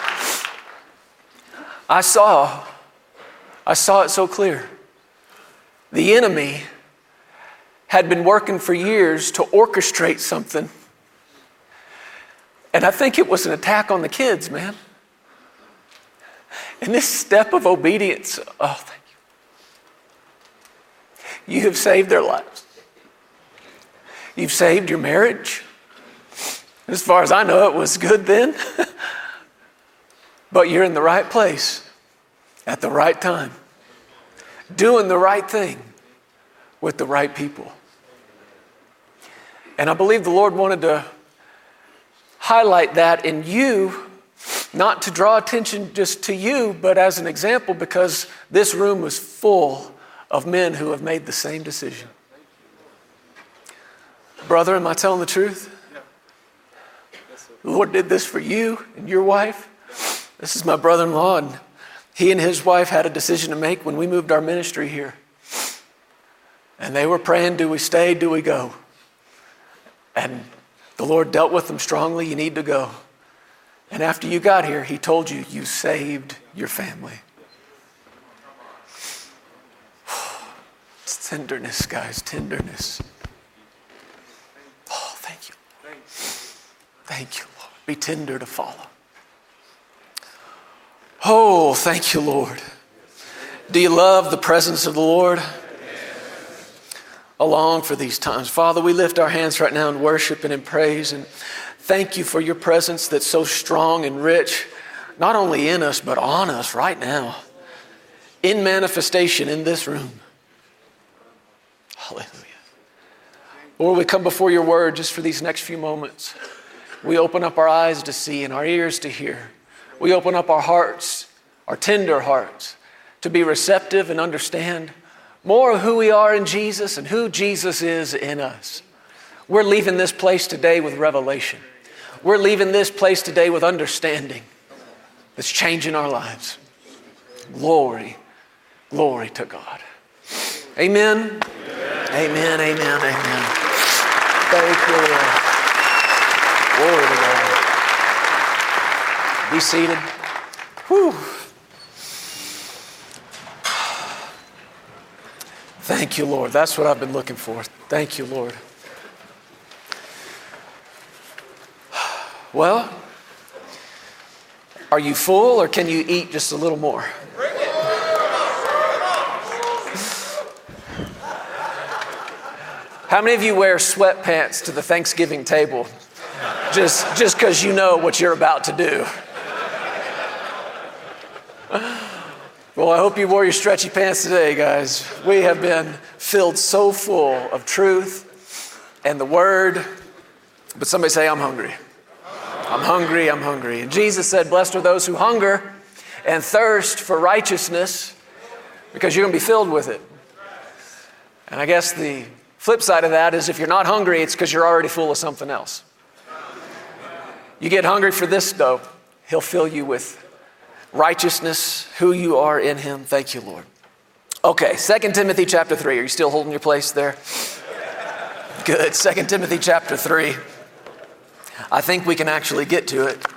I saw, I saw it so clear. The enemy had been working for years to orchestrate something. And I think it was an attack on the kids, man. And this step of obedience, oh, thank you. You have saved their lives. You've saved your marriage. As far as I know, it was good then. But you're in the right place at the right time, doing the right thing with the right people. And I believe the Lord wanted to highlight that in you, not to draw attention just to you, but as an example, because this room was full of men who have made the same decision. Brother, am I telling the truth? The Lord did this for you and your wife. This is my brother-in-law, and he and his wife had a decision to make when we moved our ministry here. And they were praying, do we stay, do we go? And the Lord dealt with them strongly, you need to go. And after you got here, he told you, you saved your family. It's tenderness, guys, tenderness. Oh, thank you. Thank you, Lord. Be tender to follow. Oh, thank you, Lord. Do you love the presence of the Lord? I long for these times. Father, we lift our hands right now in worship and in praise, and thank you for your presence that's so strong and rich, not only in us, but on us right now, in manifestation in this room. Hallelujah. Lord, we come before your word just for these next few moments. We open up our eyes to see and our ears to hear. We open up our hearts, our tender hearts, to be receptive and understand more of who we are in Jesus and who Jesus is in us. We're leaving this place today with revelation. We're leaving this place today with understanding that's changing our lives. Glory, glory to God. Amen. Amen, amen, amen. Thank you, Lord. Glory to God. Be seated. Whew. Thank you, Lord. That's what I've been looking for. Thank you, Lord. Well, are you full or can you eat just a little more? How many of you wear sweatpants to the Thanksgiving table just just because you know what you're about to do? Well, I hope you wore your stretchy pants today, guys. We have been filled so full of truth and the word. But somebody say, I'm hungry. I'm hungry, I'm hungry. And Jesus said, blessed are those who hunger and thirst for righteousness, because you're going to be filled with it. And I guess the flip side of that is if you're not hungry, it's because you're already full of something else. You get hungry for this dough, he'll fill you with righteousness, who you are in him. Thank you, Lord. Okay, Second Timothy chapter three. Are you still holding your place there? Good. Second Timothy chapter three. I think we can actually get to it.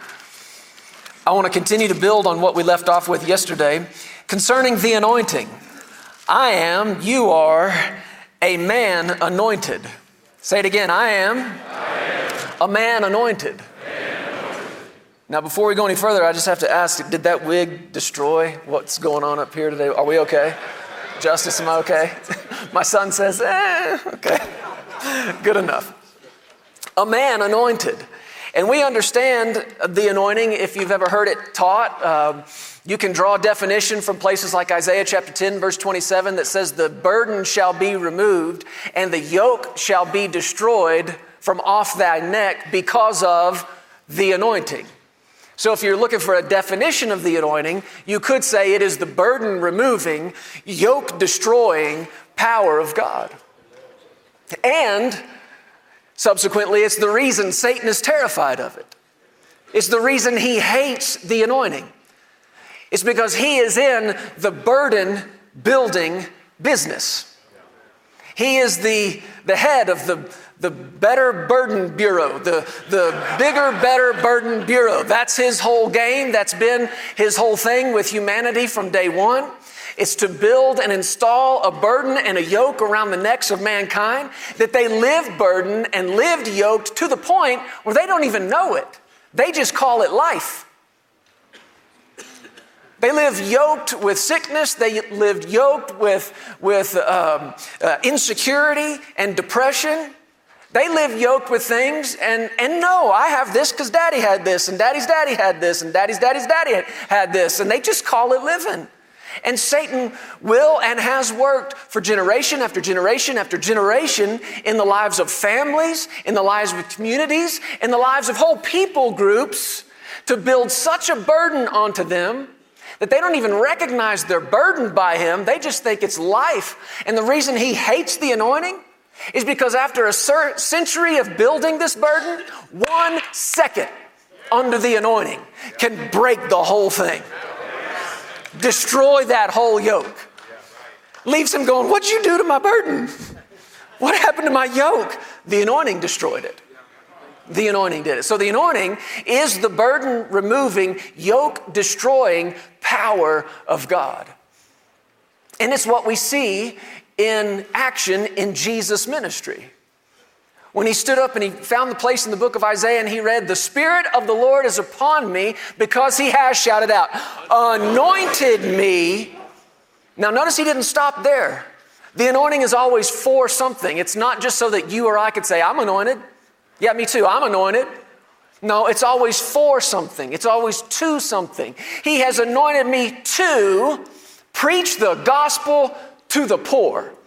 I want to continue to build on what we left off with yesterday concerning the anointing. I am, you are, a man anointed. Say it again. I am, I am. a man anointed. man anointed. Now, before we go any further, I just have to ask, did that wig destroy what's going on up here today? Are we okay? Justice, am I okay? My son says, eh, okay. Good enough. A man anointed. And we understand the anointing if you've ever heard it taught. Um, you can draw a definition from places like Isaiah chapter ten, verse twenty-seven, that says, the burden shall be removed and the yoke shall be destroyed from off thy neck because of the anointing. So if you're looking for a definition of the anointing, you could say it is the burden removing, yoke destroying power of God. And subsequently, it's the reason Satan is terrified of it. It's the reason he hates the anointing. It's because he is in the burden building business. He is the, the head of the, the Better Burden Bureau, the, the bigger, better burden bureau. That's his whole game. That's been his whole thing with humanity from day one. It's to build and install a burden and a yoke around the necks of mankind, that they live burdened and lived yoked to the point where they don't even know it. They just call it life. They live yoked with sickness. They lived yoked with, with um, uh, insecurity and depression. They live yoked with things and, and no, I have this because daddy had this and daddy's daddy had this and daddy's daddy's daddy had, had this, and they just call it living. And Satan will and has worked for generation after generation after generation in the lives of families, in the lives of communities, in the lives of whole people groups to build such a burden onto them that they don't even recognize they're burdened by him. They just think it's life. And the reason he hates the anointing is because after a century of building this burden, one second under the anointing can break the whole thing. Destroy that whole yoke. Leaves him going, what'd you do to my burden? What happened to my yoke? The anointing destroyed it. The anointing did it. So the anointing is the burden removing, yoke destroying power of God. And it's what we see in action in Jesus' ministry. When he stood up and he found the place in the book of Isaiah and he read, the Spirit of the Lord is upon me because he has, shouted out, anointed me. Now notice he didn't stop there. The anointing is always for something. It's not just so that you or I could say, I'm anointed. Yeah, me too, I'm anointed. No, it's always for something. It's always to something. He has anointed me to preach the gospel to the poor.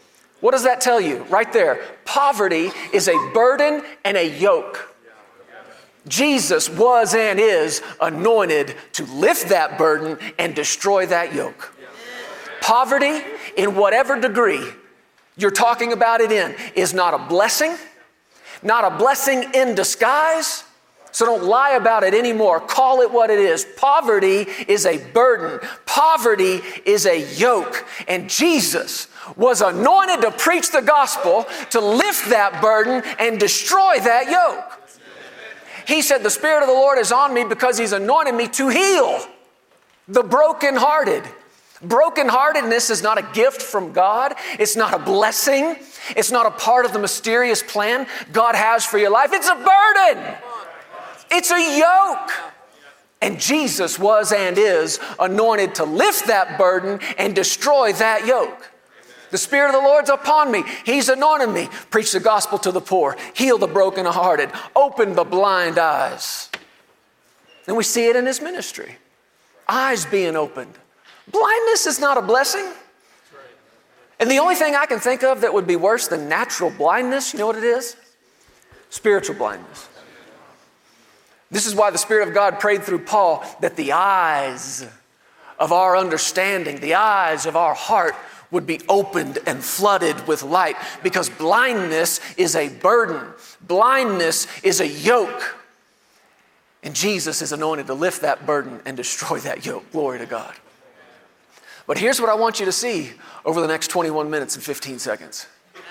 What does that tell you? Right there. Poverty is a burden and a yoke. Jesus was and is anointed to lift that burden and destroy that yoke. Poverty, in whatever degree you're talking about it in, is not a blessing, not a blessing in disguise. So don't lie about it anymore. Call it what it is. Poverty is a burden. Poverty is a yoke. And Jesus was anointed to preach the gospel, to lift that burden and destroy that yoke. He said, the Spirit of the Lord is on me because He's anointed me to heal the brokenhearted. Brokenheartedness is not a gift from God. It's not a blessing. It's not a part of the mysterious plan God has for your life. It's a burden. It's a yoke. And Jesus was and is anointed to lift that burden and destroy that yoke. The Spirit of the Lord's upon me. He's anointed me. Preach the gospel to the poor. Heal the brokenhearted. Open the blind eyes. And we see it in His ministry. Eyes being opened. Blindness is not a blessing. And the only thing I can think of that would be worse than natural blindness, you know what it is? Spiritual blindness. This is why the Spirit of God prayed through Paul that the eyes of our understanding, the eyes of our heart would be opened and flooded with light, because blindness is a burden. Blindness is a yoke. And Jesus is anointed to lift that burden and destroy that yoke. Glory to God. But here's what I want you to see over the next twenty-one minutes and fifteen seconds.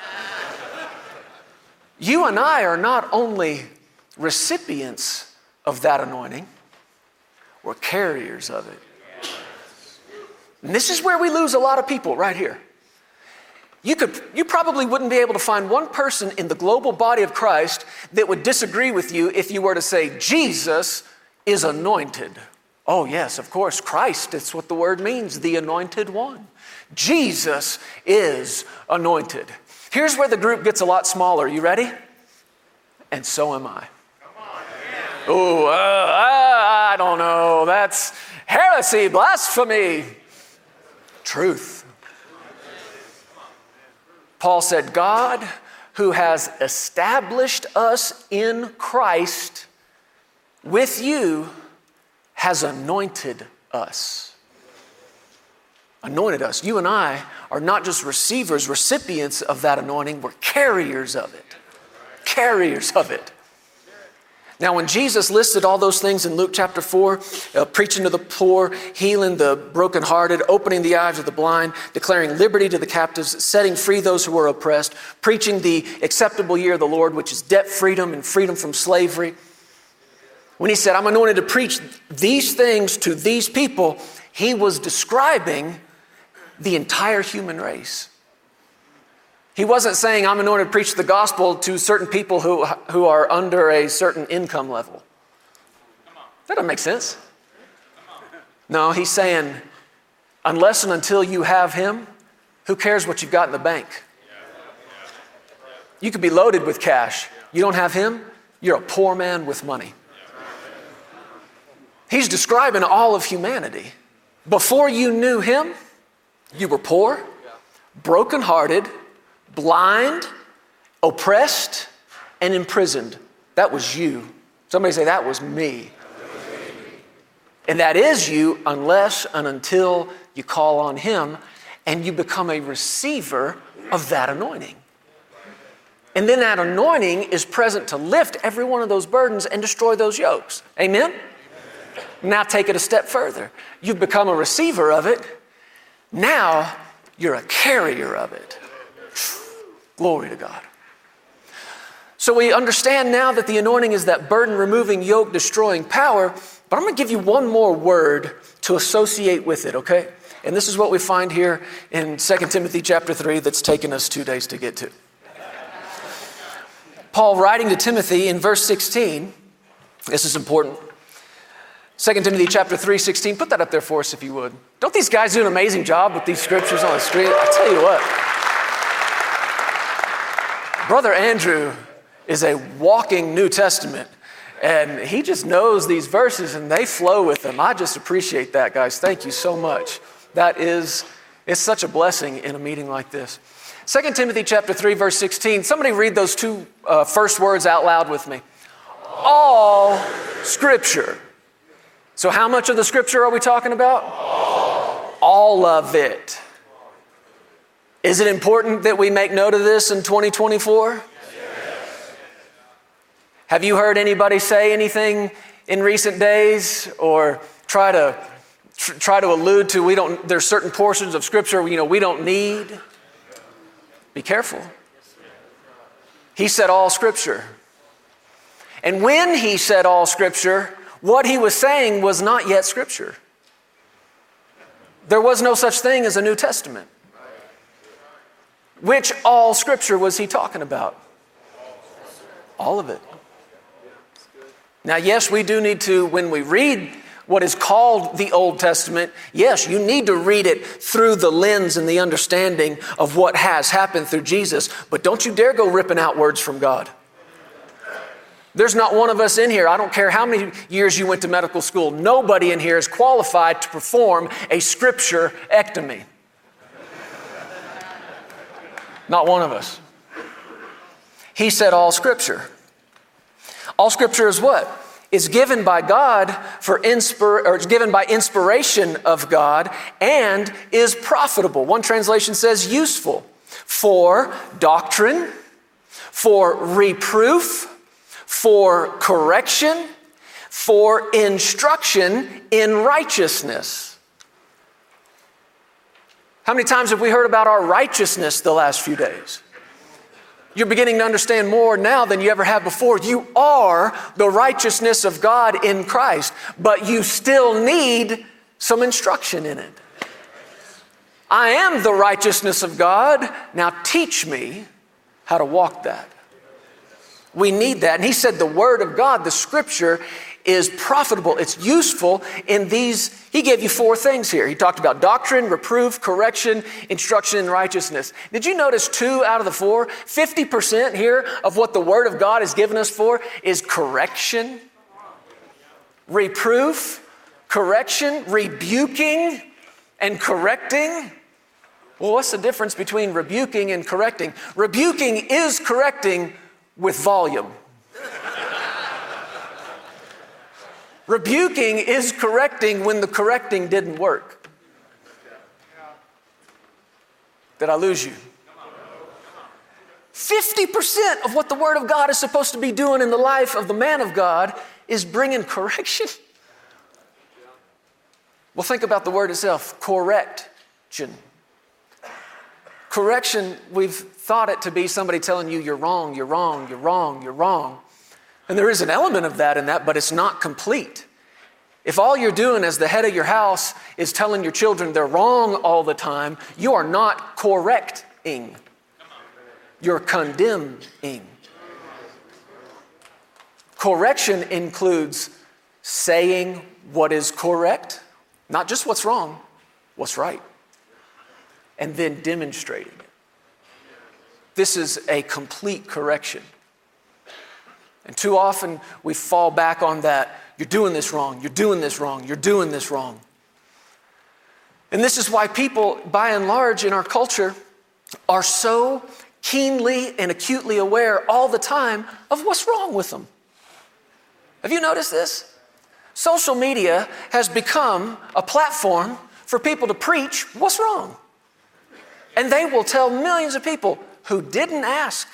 You and I are not only recipients of that anointing, we're carriers of it. And this is where we lose a lot of people right here. You could, you probably wouldn't be able to find one person in the global body of Christ that would disagree with you if you were to say, Jesus is anointed. Oh yes, of course, Christ, it's what the word means, the anointed one. Jesus is anointed. Here's where the group gets a lot smaller. You ready? And so am I. Oh, uh, I don't know. That's heresy, blasphemy. Truth. Paul said, God, who has established us in Christ with you, has anointed us. Anointed us. You and I are not just receivers, recipients of that anointing. We're carriers of it. Carriers of it. Now, when Jesus listed all those things in Luke chapter four, uh, preaching to the poor, healing the brokenhearted, opening the eyes of the blind, declaring liberty to the captives, setting free those who are oppressed, preaching the acceptable year of the Lord, which is debt freedom and freedom from slavery. When he said, I'm anointed to preach these things to these people, he was describing the entire human race. He wasn't saying, I'm anointed to preach the gospel to certain people who, who are under a certain income level. That doesn't make sense. No, he's saying, unless and until you have him, who cares what you've got in the bank? You could be loaded with cash. You don't have him, you're a poor man with money. He's describing all of humanity. Before you knew him, you were poor, brokenhearted, blind, oppressed, and imprisoned. That was you. Somebody say, that was me. And that is you unless and until you call on him and you become a receiver of that anointing. And then that anointing is present to lift every one of those burdens and destroy those yokes. Amen? Now take it a step further. You've become a receiver of it. Now you're a carrier of it. Glory to God. So we understand now that the anointing is that burden-removing, yoke-destroying power, but I'm going to give you one more word to associate with it, okay? And this is what we find here in Second Timothy chapter three that's taken us two days to get to. Paul writing to Timothy in verse sixteen, this is important. Second Timothy chapter three, sixteen, put that up there for us if you would. Don't these guys do an amazing job with these scriptures on the screen? I tell you what. Brother Andrew is a walking New Testament, and he just knows these verses and they flow with them. I just appreciate that, guys. Thank you so much. That is It's such a blessing in a meeting like this. Second Timothy chapter three, verse sixteen. Somebody read those two uh, first words out loud with me. All Scripture. So how much of the Scripture are we talking about? All. All of it. Is it important that we make note of this in twenty twenty-four? Yes. Have you heard anybody say anything in recent days or try to tr- try to allude to we don't there's certain portions of Scripture you know we don't need? Be careful. He said all Scripture. And when he said all Scripture, what he was saying was not yet Scripture. There was no such thing as a New Testament. Which all Scripture was he talking about? All of it. Now, yes, we do need to, when we read what is called the Old Testament, yes, you need to read it through the lens and the understanding of what has happened through Jesus. But don't you dare go ripping out words from God. There's not one of us in here, I don't care how many years you went to medical school, nobody in here is qualified to perform a scripture-ectomy. Not one of us. He said all Scripture. All Scripture is what? It's given by God for inspir- or it's given by inspiration of God and is profitable. One translation says useful for doctrine, for reproof, for correction, for instruction in righteousness. How many times have we heard about our righteousness the last few days? You're beginning to understand more now than you ever have before. You are the righteousness of God in Christ, but you still need some instruction in it. I am the righteousness of God. Now teach me how to walk that. We need that. And he said the Word of God, the Scripture, is profitable. It's useful in these. He gave you four things here. He talked about doctrine, reproof, correction, instruction in righteousness. Did you notice two out of the four? fifty percent here of what the Word of God has given us for is correction, reproof, correction, rebuking, and correcting. Well, what's the difference between rebuking and correcting? Rebuking is correcting with volume. Rebuking is correcting when the correcting didn't work. Did I lose you? fifty percent of what the Word of God is supposed to be doing in the life of the man of God is bringing correction. Well, think about the word itself, correction. Correction, we've thought it to be somebody telling you you're wrong, you're wrong, you're wrong, you're wrong. And there is an element of that in that, but it's not complete. If all you're doing as the head of your house is telling your children they're wrong all the time, you are not correcting. You're condemning. Correction includes saying what is correct, not just what's wrong, what's right, and then demonstrating it. This is a complete correction. And too often we fall back on that. You're doing this wrong. You're doing this wrong. You're doing this wrong. And this is why people, by and large, in our culture, are so keenly and acutely aware all the time of what's wrong with them. Have you noticed this? Social media has become a platform for people to preach what's wrong. And they will tell millions of people who didn't ask.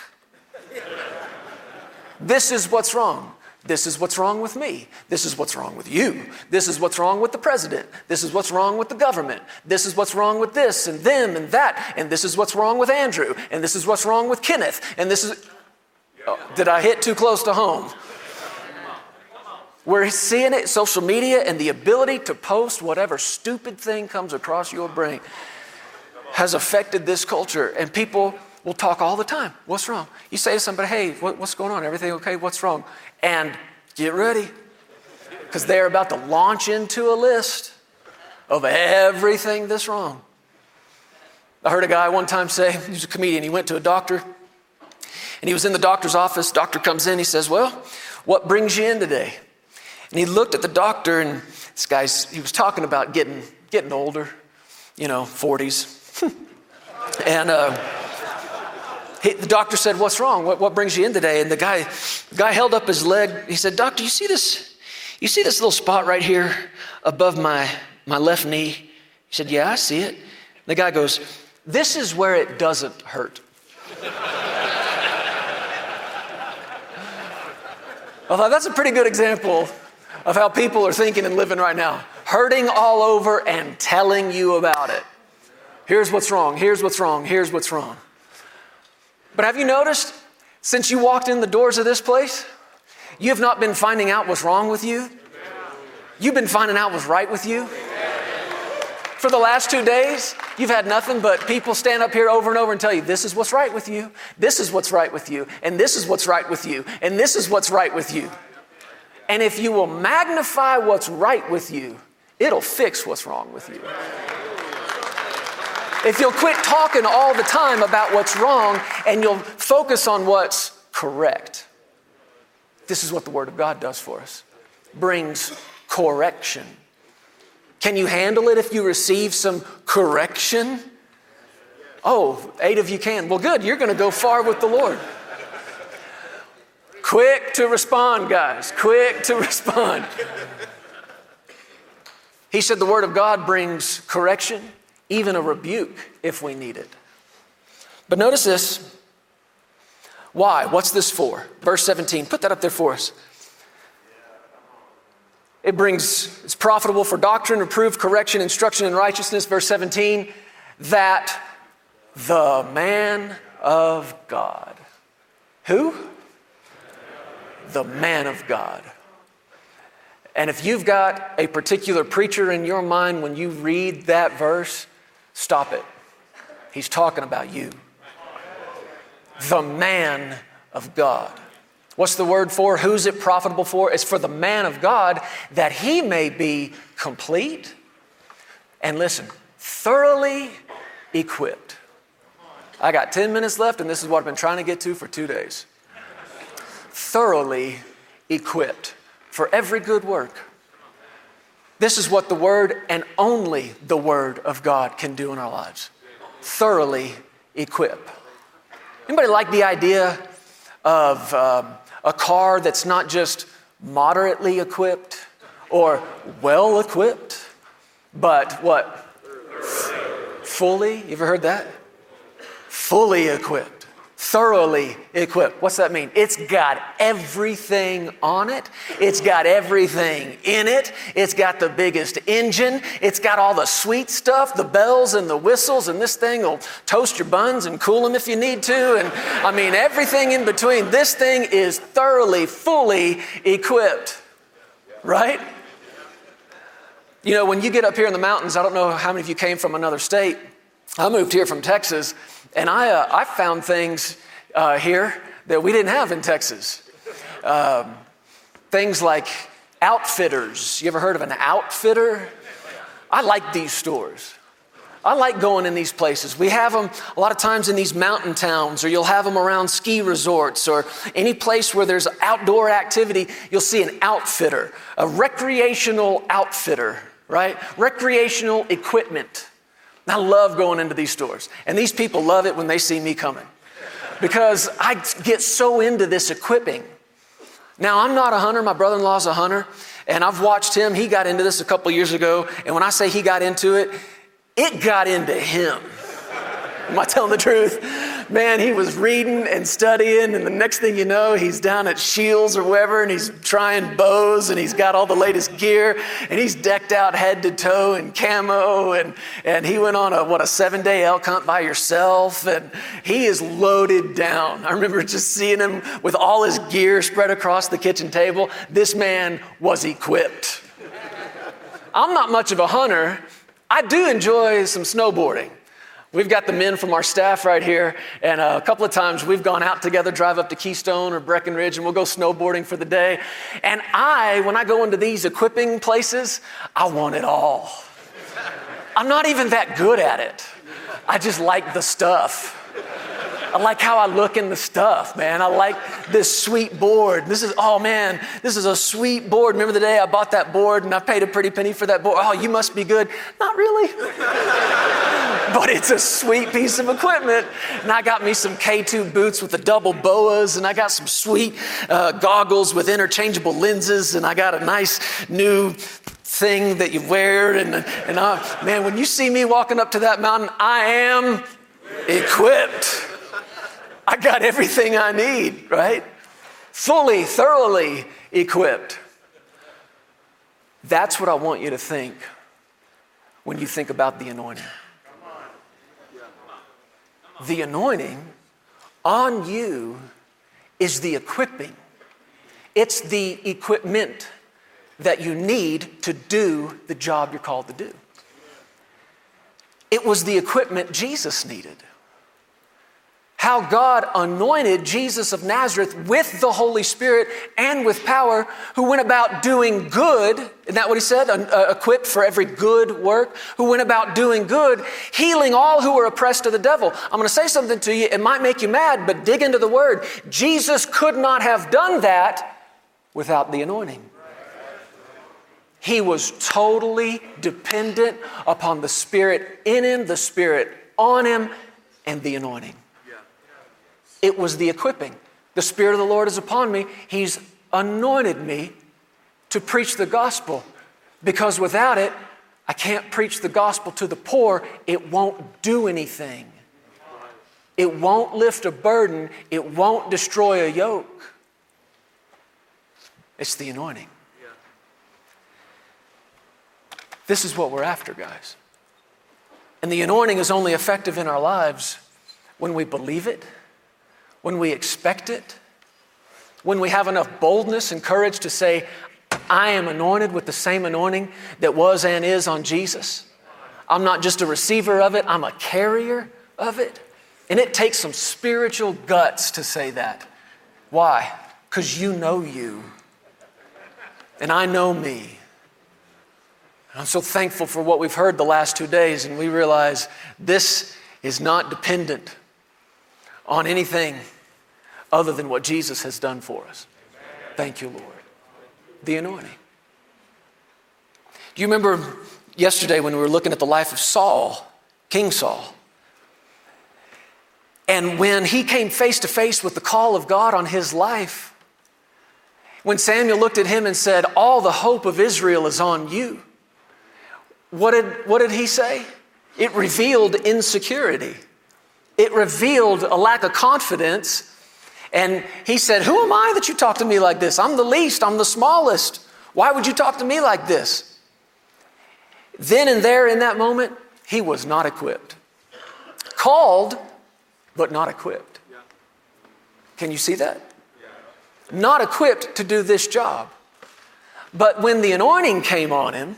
This is what's wrong. This is what's wrong with me. This is what's wrong with you. This is what's wrong with the president. This is what's wrong with the government. This is what's wrong with this and them and that. And this is what's wrong with Andrew. And this is what's wrong with Kenneth. And this is... Oh, did I hit too close to home? We're seeing it, social media, and the ability to post whatever stupid thing comes across your brain has affected this culture. And people will talk all the time. What's wrong? You say to somebody, hey, what, what's going on? Everything okay? What's wrong? And get ready, because they're about to launch into a list of everything that's wrong. I heard a guy one time say, he was a comedian, he went to a doctor, and he was in the doctor's office. Doctor comes in, he says, well, what brings you in today? And he looked at the doctor, and this guy's, he was talking about getting, getting older, you know, forties. and uh, he, the doctor said, what's wrong? What, what brings you in today? And the guy, the guy held up his leg. He said, doctor, you see this, you see this little spot right here above my, my left knee? He said, yeah, I see it. The guy goes, this is where it doesn't hurt. I thought that's a pretty good example of how people are thinking and living right now. Hurting all over and telling you about it. Here's what's wrong, here's what's wrong, here's what's wrong. But have you noticed, since you walked in the doors of this place, you have not been finding out what's wrong with you. You've been finding out what's right with you. For the last two days, you've had nothing but people stand up here over and over and tell you, this is what's right with you, this is what's right with you, and this is what's right with you, and this is what's right with you. And if you will magnify what's right with you, it'll fix what's wrong with you. If you'll quit talking all the time about what's wrong and you'll focus on what's correct. This is what the Word of God does for us. Brings correction. Can you handle it if you receive some correction? Oh, eight of you can. Well, good. You're going to go far with the Lord. Quick to respond, guys. Quick to respond. He said the Word of God brings correction, even a rebuke if we need it. But notice this. Why? What's this for? Verse seventeen. Put that up there for us. It brings, it's profitable for doctrine, reproof, correction, instruction in righteousness. Verse seventeen, that the man of God. Who? The man of God. And if you've got a particular preacher in your mind when you read that verse, stop it. He's talking about you. The man of God. What's the word for? Who's it profitable for? It's for the man of God that he may be complete and listen, thoroughly equipped. I got ten minutes left and this is what I've been trying to get to for two days. Thoroughly equipped for every good work. This is what the Word and only the Word of God can do in our lives. Thoroughly equip. Anybody like the idea of um, a car that's not just moderately equipped or well equipped, but what? Fully. You ever heard that? Fully equipped. Thoroughly equipped. What's that mean? It's got everything on it. It's got everything in it. It's got the biggest engine. It's got all the sweet stuff, the bells and the whistles, and this thing will toast your buns and cool them if you need to. And I mean, everything in between. This thing is thoroughly, fully equipped. Right? You know, when you get up here in the mountains, I don't know how many of you came from another state. I moved here from Texas. And I, uh, I found things uh, here that we didn't have in Texas. Um, things like outfitters. You ever heard of an outfitter? I like these stores. I like going in these places. We have them a lot of times in these mountain towns, or you'll have them around ski resorts, or any place where there's outdoor activity, you'll see an outfitter, a recreational outfitter, right? Recreational equipment. I love going into these stores. And these people love it when they see me coming. Because I get so into this equipping. Now, I'm not a hunter. My brother-in-law's a hunter. And I've watched him. He got into this a couple years ago. And when I say he got into it, it got into him. Am I telling the truth? Man, he was reading and studying, and the next thing you know, he's down at Shields or wherever, and he's trying bows, and he's got all the latest gear, and he's decked out head to toe in camo, and, and he went on a, what, a seven-day elk hunt by yourself, and he is loaded down. I remember just seeing him with all his gear spread across the kitchen table. This man was equipped. I'm not much of a hunter. I do enjoy some snowboarding. We've got the men from our staff right here, and a couple of times we've gone out together, drive up to Keystone or Breckenridge, and we'll go snowboarding for the day. And I, when I go into these equipping places, I want it all. I'm not even that good at it. I just like the stuff. I like how I look in the stuff, man. I like this sweet board. This is, oh man, this is a sweet board. Remember the day I bought that board and I paid a pretty penny for that board? Oh, you must be good. Not really. but it's a sweet piece of equipment. And I got me some K two boots with the double boas, and I got some sweet uh, goggles with interchangeable lenses, and I got a nice new thing that you wear. And, and I, man, when you see me walking up to that mountain, I am equipped. I got everything I need, right? Fully, thoroughly equipped. That's what I want you to think when you think about the anointing. The anointing on you is the equipping. It's the equipment that you need to do the job you're called to do. It was the equipment Jesus needed. How God anointed Jesus of Nazareth with the Holy Spirit and with power, who went about doing good. Isn't that what he said? Uh, equipped for every good work. Who went about doing good, healing all who were oppressed of the devil. I'm going to say something to you. It might make you mad, but dig into the word. Jesus could not have done that without the anointing. He was totally dependent upon the Spirit in him, the Spirit on him, and the anointing. It was the equipping. The Spirit of the Lord is upon me. He's anointed me to preach the gospel. Because without it, I can't preach the gospel to the poor. It won't do anything. It won't lift a burden. It won't destroy a yoke. It's the anointing. This is what we're after, guys. And the anointing is only effective in our lives when we believe it, when we expect it, when we have enough boldness and courage to say, I am anointed with the same anointing that was and is on Jesus. I'm not just a receiver of it, I'm a carrier of it. And it takes some spiritual guts to say that. Why? Because you know you. And I know me. I'm so thankful for what we've heard the last two days, and we realize this is not dependent on anything other than what Jesus has done for us. Thank you, Lord. The anointing. Do you remember yesterday when we were looking at the life of Saul, King Saul? And when he came face to face with the call of God on his life, when Samuel looked at him and said, all the hope of Israel is on you. What did, what did he say? It revealed insecurity. It revealed a lack of confidence. And he said, who am I that you talk to me like this? I'm the least, I'm the smallest. Why would you talk to me like this? Then and there in that moment, he was not equipped. Called, but not equipped. Can you see that? Not equipped to do this job. But when the anointing came on him,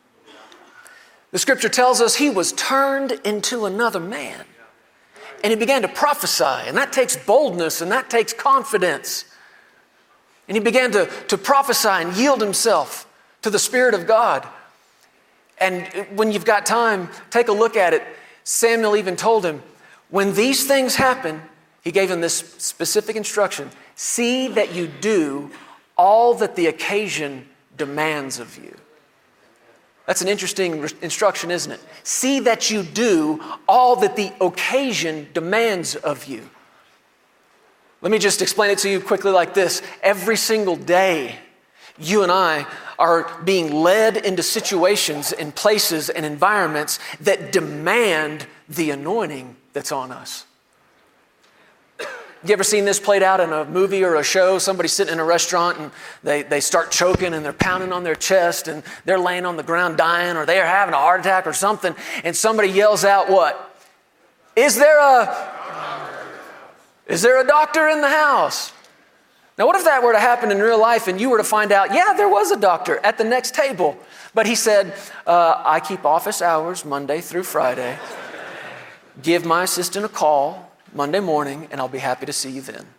the scripture tells us he was turned into another man. And he began to prophesy. And that takes boldness and that takes confidence. And he began to, to prophesy and yield himself to the Spirit of God. And when you've got time, take a look at it. Samuel even told him, when these things happen, he gave him this specific instruction. See that you do all that the occasion demands of you. That's an interesting instruction, isn't it? See that you do all that the occasion demands of you. Let me just explain it to you quickly like this. Every single day, you and I are being led into situations and places and environments that demand the anointing that's on us. You ever seen this played out in a movie or a show? Somebody's sitting in a restaurant and they, they start choking and they're pounding on their chest and they're laying on the ground dying, or they're having a heart attack or something, and somebody yells out what? Is there a, is there a doctor in the house? Now what if that were to happen in real life and you were to find out, yeah, there was a doctor at the next table, but he said, uh, I keep office hours Monday through Friday. Give my assistant a call Monday morning, and I'll be happy to see you then.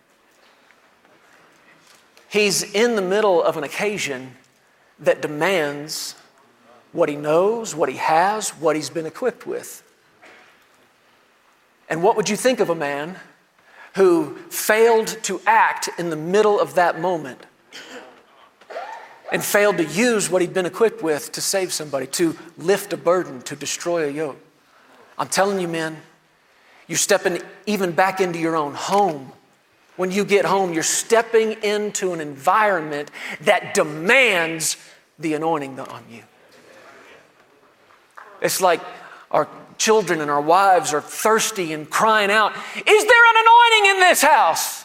He's in the middle of an occasion that demands what he knows, what he has, what he's been equipped with. And what would you think of a man who failed to act in the middle of that moment and failed to use what he'd been equipped with to save somebody, to lift a burden, to destroy a yoke? I'm telling you, men, you're stepping even back into your own home. When you get home, you're stepping into an environment that demands the anointing on you. It's like our children and our wives are thirsty and crying out, is there an anointing in this house?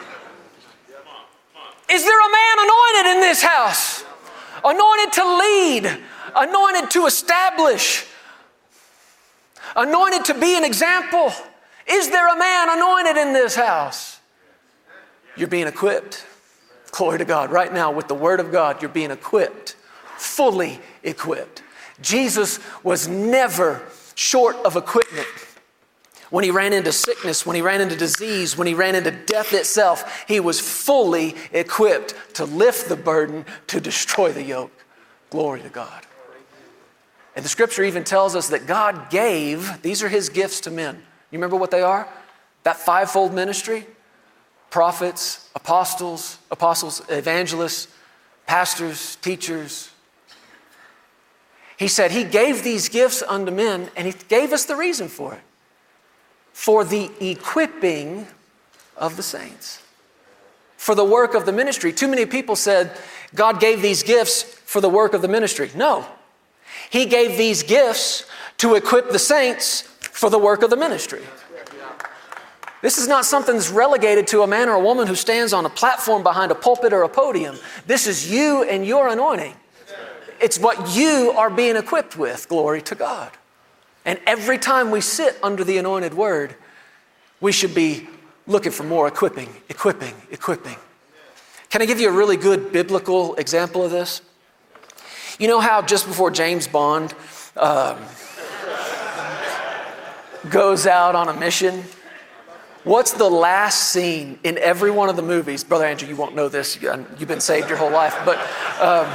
Is there a man anointed in this house? Anointed to lead, anointed to establish, anointed to be an example. Is there a man anointed in this house? You're being equipped. Glory to God. Right now, with the Word of God, you're being equipped, fully equipped. Jesus was never short of equipment. When he ran into sickness, when he ran into disease, when he ran into death itself, he was fully equipped to lift the burden, to destroy the yoke. Glory to God. And the scripture even tells us that God gave, these are his gifts to men. You remember what they are? That fivefold ministry, prophets, apostles, apostles, evangelists, pastors, teachers. He said he gave these gifts unto men, and he gave us the reason for it. For the equipping of the saints. For the work of the ministry. Too many people said God gave these gifts for the work of the ministry. No. He gave these gifts to equip the saints for the work of the ministry. This is not something that's relegated to a man or a woman who stands on a platform behind a pulpit or a podium. This is you and your anointing. It's what you are being equipped with. Glory to God. And every time we sit under the anointed word, we should be looking for more equipping, equipping, equipping. Can I give you a really good biblical example of this? You know how just before James Bond um, goes out on a mission, what's the last scene in every one of the movies? Brother Andrew, you won't know this. You've been saved your whole life. But um,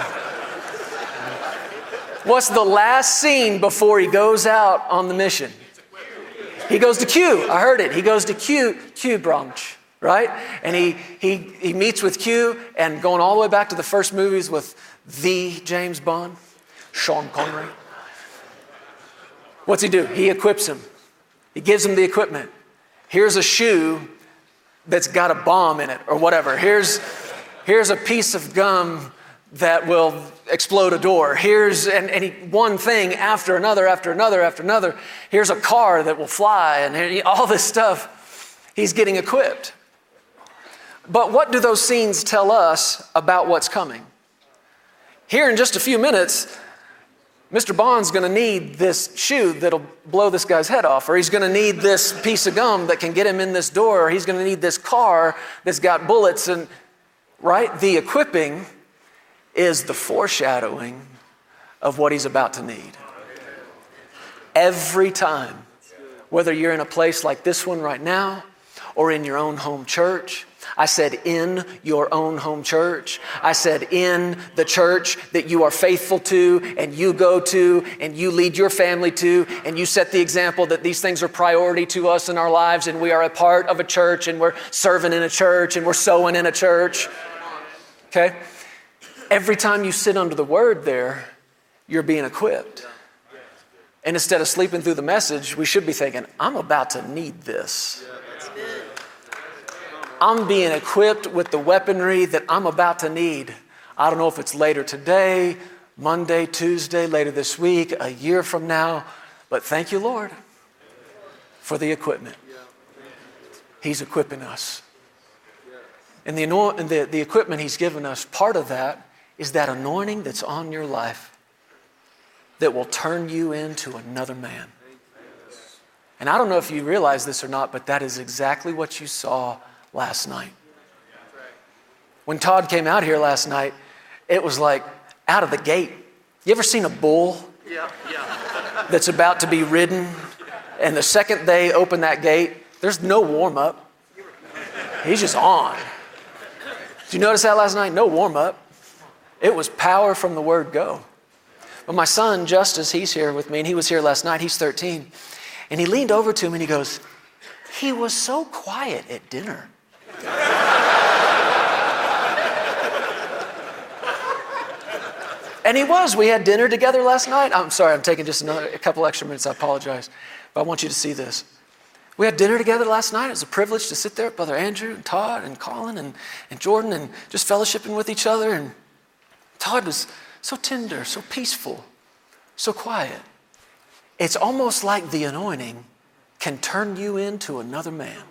what's the last scene before he goes out on the mission? He goes to Q. I heard it. He goes to Q, Q branch, right? And he, he, he meets with Q, and going all the way back to the first movies with the James Bond, Sean Connery. What's he do? He equips him. He gives him the equipment. Here's a shoe that's got a bomb in it or whatever. Here's, here's a piece of gum that will explode a door. Here's and, and he, one thing after another, after another, after another. Here's a car that will fly, and he, all this stuff. He's getting equipped. But what do those scenes tell us about what's coming? Here in just a few minutes, Mister Bond's going to need this shoe that'll blow this guy's head off, or he's going to need this piece of gum that can get him in this door, or he's going to need this car that's got bullets. And right, the equipping is the foreshadowing of what he's about to need. Every time, whether you're in a place like this one right now or in your own home church. I said in your own home church. I said in the church that you are faithful to and you go to and you lead your family to, and you set the example that these things are priority to us in our lives, and we are a part of a church, and we're serving in a church, and we're sowing in a church. Okay? Every time you sit under the word there, you're being equipped. And instead of sleeping through the message, we should be thinking, I'm about to need this. I'm being equipped with the weaponry that I'm about to need. I don't know if it's later today, Monday, Tuesday, later this week, a year from now, but thank you, Lord, for the equipment. He's equipping us. And the, the, the equipment he's given us, part of that is that anointing that's on your life that will turn you into another man. And I don't know if you realize this or not, but that is exactly what you saw last night. When Todd came out here last night, it was like out of the gate. You ever seen a bull yeah, yeah. that's about to be ridden, and the second they open that gate, there's no warm-up. He's just on. Did you notice that last night? No warm-up. It was power from the word go. But my son, Justice, he's here with me, and he was here last night. He's thirteen. And he leaned over to him and he goes, he was so quiet at dinner. And he was. We had dinner together last night. I'm sorry, I'm taking just another, a couple extra minutes. I apologize. But I want you to see this. We had dinner together last night. It was a privilege to sit there with Brother Andrew and Todd and Colin and, and Jordan and just fellowshipping with each other. And Todd was so tender, so peaceful, so quiet. It's almost like the anointing can turn you into another man.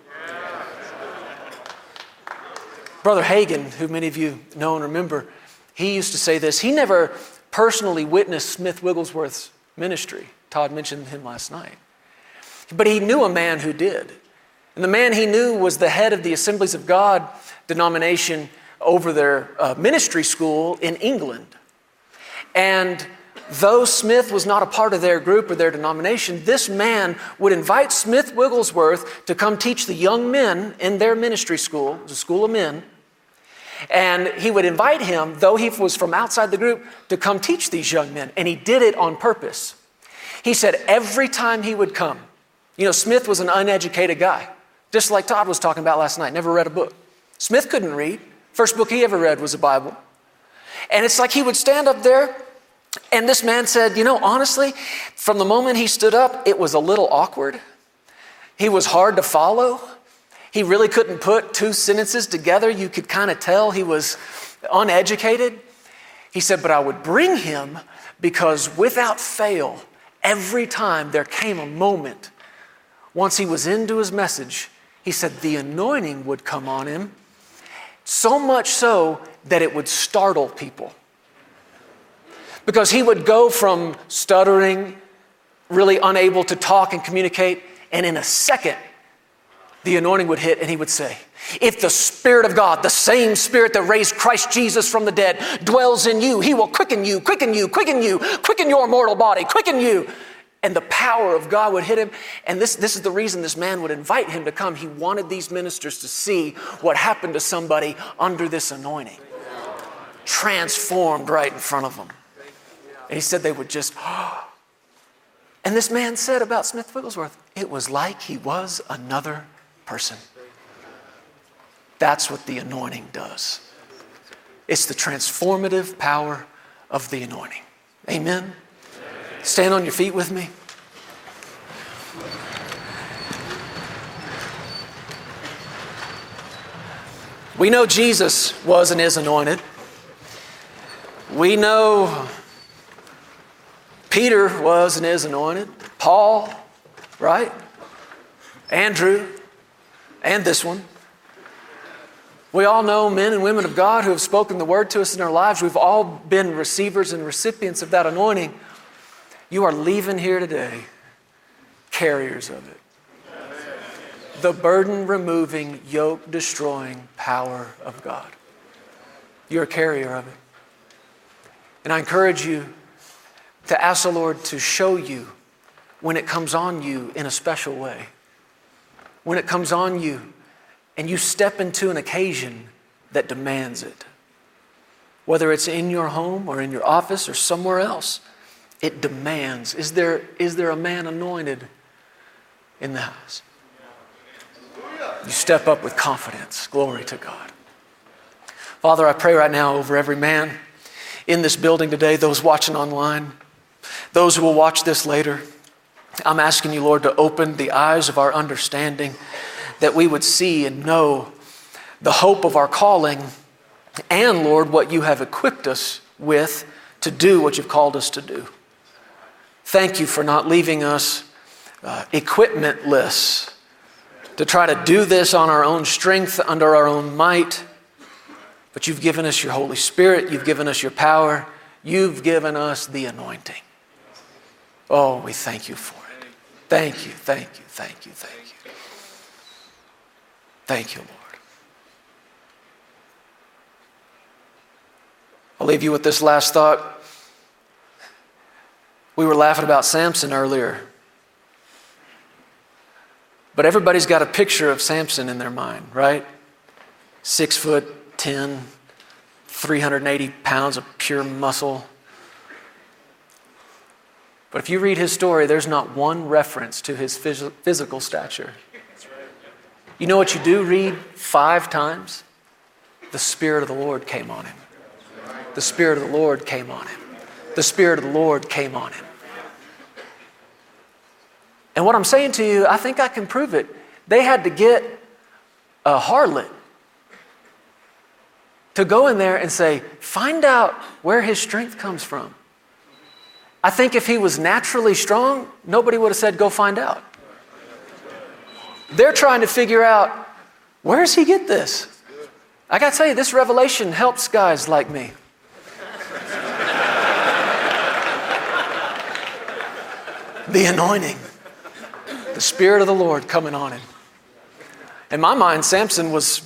Brother Hagin, who many of you know and remember, he used to say this. He never personally witnessed Smith Wigglesworth's ministry. Todd mentioned him last night. But he knew a man who did. And the man he knew was the head of the Assemblies of God denomination over their uh, ministry school in England. And though Smith was not a part of their group or their denomination, this man would invite Smith Wigglesworth to come teach the young men in their ministry school. It was a school of men. And he would invite him, though he was from outside the group, to come teach these young men. And he did it on purpose. He said every time he would come, you know, Smith was an uneducated guy, just like Todd was talking about last night, never read a book. Smith couldn't read. First book he ever read was the Bible. And it's like he would stand up there, and this man said, you know, honestly, from the moment he stood up, it was a little awkward. He was hard to follow. He really couldn't put two sentences together. You could kind of tell he was uneducated. He said, but I would bring him because without fail, every time there came a moment, once he was into his message, he said the anointing would come on him, so much so that it would startle people. Because he would go from stuttering, really unable to talk and communicate, and in a second, the anointing would hit and he would say, if the Spirit of God, the same Spirit that raised Christ Jesus from the dead, dwells in you, He will quicken you, quicken you, quicken you, quicken your mortal body, quicken you. And the power of God would hit him. And this, this is the reason this man would invite him to come. He wanted these ministers to see what happened to somebody under this anointing. Transformed right in front of them. And he said they would just, oh. And this man said about Smith Wigglesworth, it was like he was another person. That's what the anointing does. It's the transformative power of the anointing. Amen? Stand on your feet with me. We know Jesus was and is anointed. We know Peter was and is anointed. Paul, right? Andrew, and this one. We all know men and women of God who have spoken the word to us in our lives. We've all been receivers and recipients of that anointing. You are leaving here today carriers of it. The burden-removing, yoke-destroying power of God. You're a carrier of it. And I encourage you to ask the Lord to show you when it comes on you in a special way. When it comes on you and you step into an occasion that demands it. Whether it's in your home or in your office or somewhere else, it demands. Is there, is there a man anointed in the house? You step up with confidence. Glory to God. Father, I pray right now over every man in this building today, those watching online, those who will watch this later. I'm asking you, Lord, to open the eyes of our understanding that we would see and know the hope of our calling and, Lord, what you have equipped us with to do what you've called us to do. Thank you for not leaving us uh, equipmentless to try to do this on our own strength, under our own might. But you've given us your Holy Spirit. You've given us your power. You've given us the anointing. Oh, we thank you for it. Thank you, thank you, thank you, thank you. Thank you, Lord. I'll leave you with this last thought. We were laughing about Samson earlier. But everybody's got a picture of Samson in their mind, right? Six foot ten, three hundred eighty pounds of pure muscle. But if you read his story, there's not one reference to his phys- physical stature. You know what you do read five times? The Spirit of the Lord came on him. The Spirit of the Lord came on him. The Spirit of the Lord came on him. And what I'm saying to you, I think I can prove it. They had to get a harlot to go in there and say, find out where his strength comes from. I think if he was naturally strong, nobody would have said, go find out. They're trying to figure out, where does he get this? I got to tell you, this revelation helps guys like me. The anointing, the Spirit of the Lord coming on him. In my mind, Samson was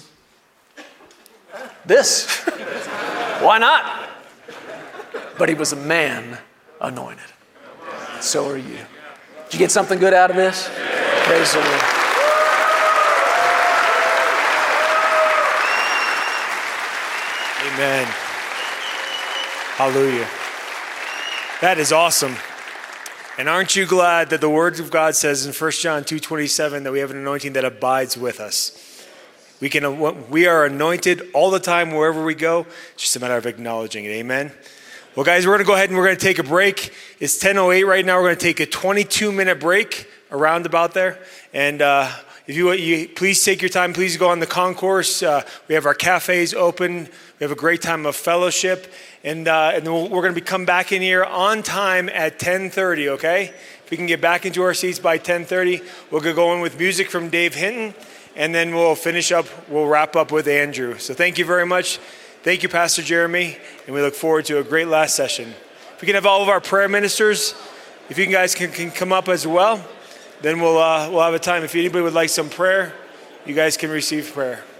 this. Why not? But he was a man anointed. So are you. Did you get something good out of this? Praise the Lord. Amen. Hallelujah. That is awesome. And aren't you glad that the Word of God says in First John two twenty-seven that we have an anointing that abides with us? We can, we are anointed all the time wherever we go. It's just a matter of acknowledging it. Amen. Well, guys, we're going to go ahead and we're going to take a break. It's ten oh eight right now. We're going to take a twenty-two minute break around about there. And uh, if you, you please take your time. Please go on the concourse. Uh, we have our cafes open. We have a great time of fellowship. And, uh, and then we'll, we're going to be come back in here on time at ten thirty, okay? If we can get back into our seats by ten thirty, we'll go going with music from Dave Hinton. And then we'll finish up, we'll wrap up with Andrew. So thank you very much. Thank you, Pastor Jeremy. And we look forward to a great last session. If we can have all of our prayer ministers, if you guys can, can come up as well, then we'll, uh, we'll have a time. If anybody would like some prayer, you guys can receive prayer.